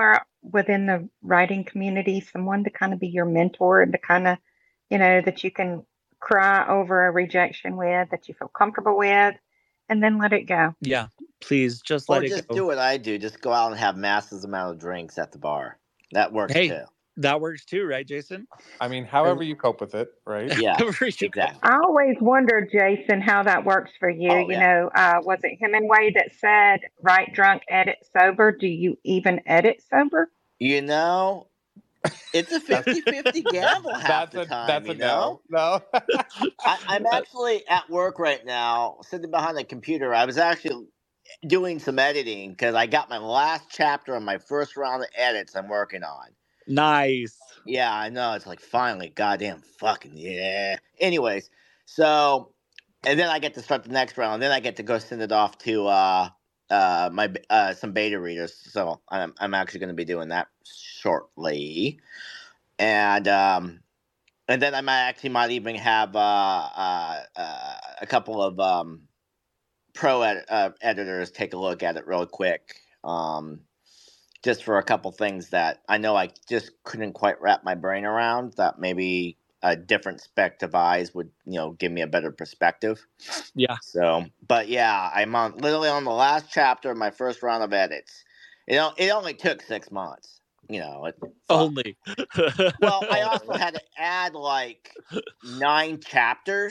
within the writing community, someone to kind of be your mentor and to kind of, you know, that you can cry over a rejection with, that you feel comfortable with, and then let it go. Yeah, please just Or let it just go. do what I do. Just go out and have massive amount of drinks at the bar. That works Hey, too. that works too, right, Jason? I mean, however you cope with it, right? Yeah, However you exactly. I always wondered, Jason, how that works for you. Oh, you yeah. know, uh, was it Hemingway that said, write drunk, edit sober? Do you even edit sober? You know, it's a fifty-fifty gamble half That's the a time, that's you a know? no. No. I, I'm actually at work right now, sitting behind the computer. I was actually doing some editing because I got my last chapter on my first round of edits I'm working on. Nice. Yeah, I know. It's like, finally, goddamn fucking yeah. Anyways, so, and then I get to start the next round. Then I get to go send it off to uh, uh, my uh, some beta readers. So I'm, I'm actually going to be doing that shortly. And um, and then I might actually might even have uh, uh, uh, a couple of um, pro ed- uh, editors take a look at it real quick. Um, just for a couple things that I know I just couldn't quite wrap my brain around, that maybe a different spec of eyes would, you know, give me a better perspective. Yeah. So, but yeah, I'm on literally on the last chapter of my first round of edits. You know, it only took six months. You know, it, Only. well, I also had to add like nine chapters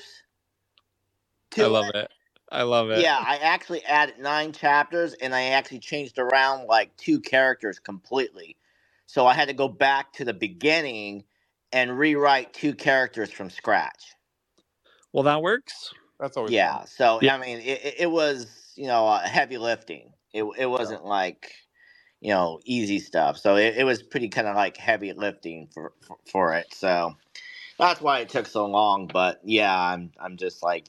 to I love it. it. I love it. Yeah, I actually added nine chapters, and I actually changed around like two characters completely. So I had to go back to the beginning and rewrite two characters from scratch. Well, that works. That's always Yeah. fun. So Yeah. I mean, it, it- it was, you know, uh, heavy lifting. It it wasn't like, you know, easy stuff. So it, it was pretty kind of like heavy lifting for, for for it. So that's why it took so long. But yeah, I'm I'm just like,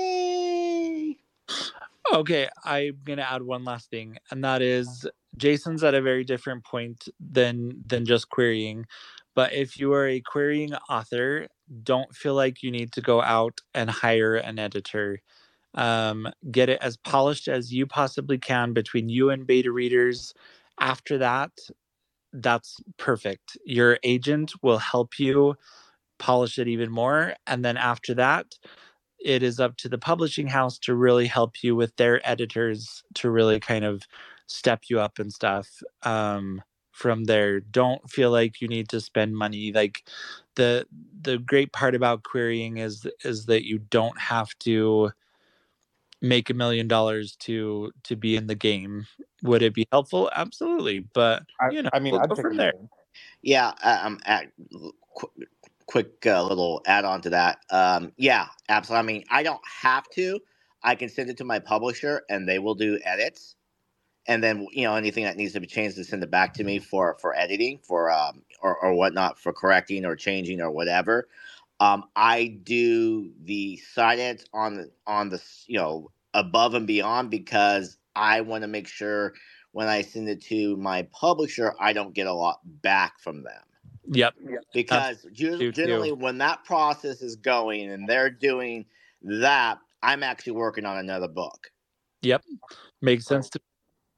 yay. Okay, I'm gonna add one last thing, and that is Jason's at a very different point than than just querying. But if you are a querying author, don't feel like you need to go out and hire an editor. Um, get it as polished as you possibly can between you and beta readers. After that, that's perfect. Your agent will help you polish it even more. And then after that, it is up to the publishing house to really help you with their editors to really kind of step you up and stuff. Um, from there, don't feel like you need to spend money. Like the the great part about querying is is that you don't have to make a million dollars to to be in the game. Would it be helpful? Absolutely, but I, you know, I mean, we'll I'd go take from a there. million. Yeah, um, at, qu- quick uh, little add on to that. Um, yeah, absolutely. I mean, I don't have to. I can send it to my publisher, and they will do edits. And then, you know, anything that needs to be changed, to send it back to me for for editing, for um or or whatnot, for correcting or changing or whatever. Um, I do the side edits on the on the you know above and beyond, because I want to make sure when I send it to my publisher, I don't get a lot back from them. Yep. Because do generally, too. when that process is going and they're doing that, I'm actually working on another book. Yep. Makes sense to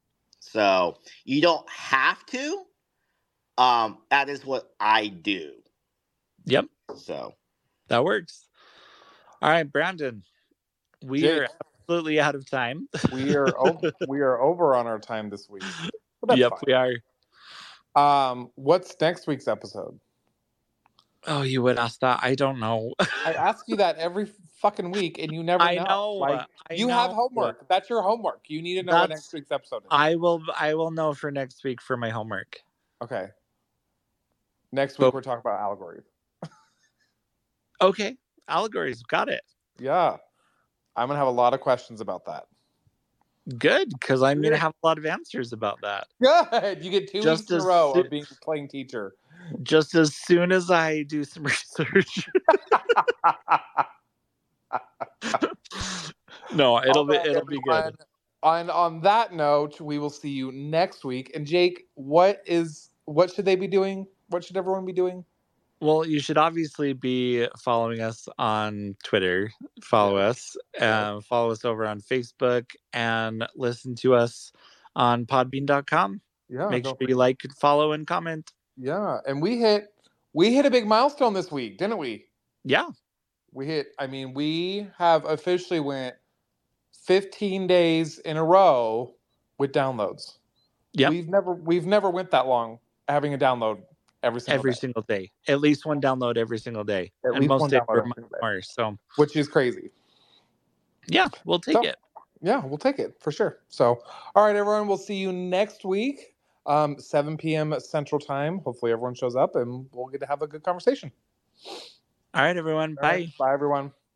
So you don't have to. Um, that is what I do. Yep. So That works. All right, Brandon. We Jake, are absolutely out of time. we are over, we are over on our time this week. But that's Yep, fine. we are. Um, what's next week's episode? Oh, you would ask that? I don't know. I ask you that every fucking week, and you never I know. know. Like I you know. have homework. That's your homework. You need to know what That's- next week's episode is. I will. I will know for next week for my homework. Okay. Next week But- we're talking about allegories. Okay, allegories. Got it. Yeah, I'm gonna have a lot of questions about that. Good, because I'm Yeah. gonna have a lot of answers about that. Good. You get two Just weeks in a as row soo- of being playing teacher. Just as soon as I do some research. No, it'll be Alright, it'll be everyone. good. And on that note, we will see you next week. And Jake, what is what should they be doing? What should everyone be doing? Well, you should obviously be following us on Twitter. Follow Yeah. us. Um, follow us over on Facebook and listen to us on podbean dot com. Yeah. Make go sure for you it. like, follow, and comment. Yeah. And we hit we hit a big milestone this week, didn't we? Yeah. We hit, I mean, we have officially went fifteen days in a row with downloads. Yep. We've never we've never went that long having a download every single every day. single day. At least one download every single day. At and least most one days download were every much single day. more. So Which is crazy. Yeah, we'll take so, it. Yeah, we'll take it for sure. So, all right, everyone, we'll see you next week, um, seven p.m. Central Time. Hopefully everyone shows up and we'll get to have a good conversation. All right, everyone. All Bye. right, bye, everyone.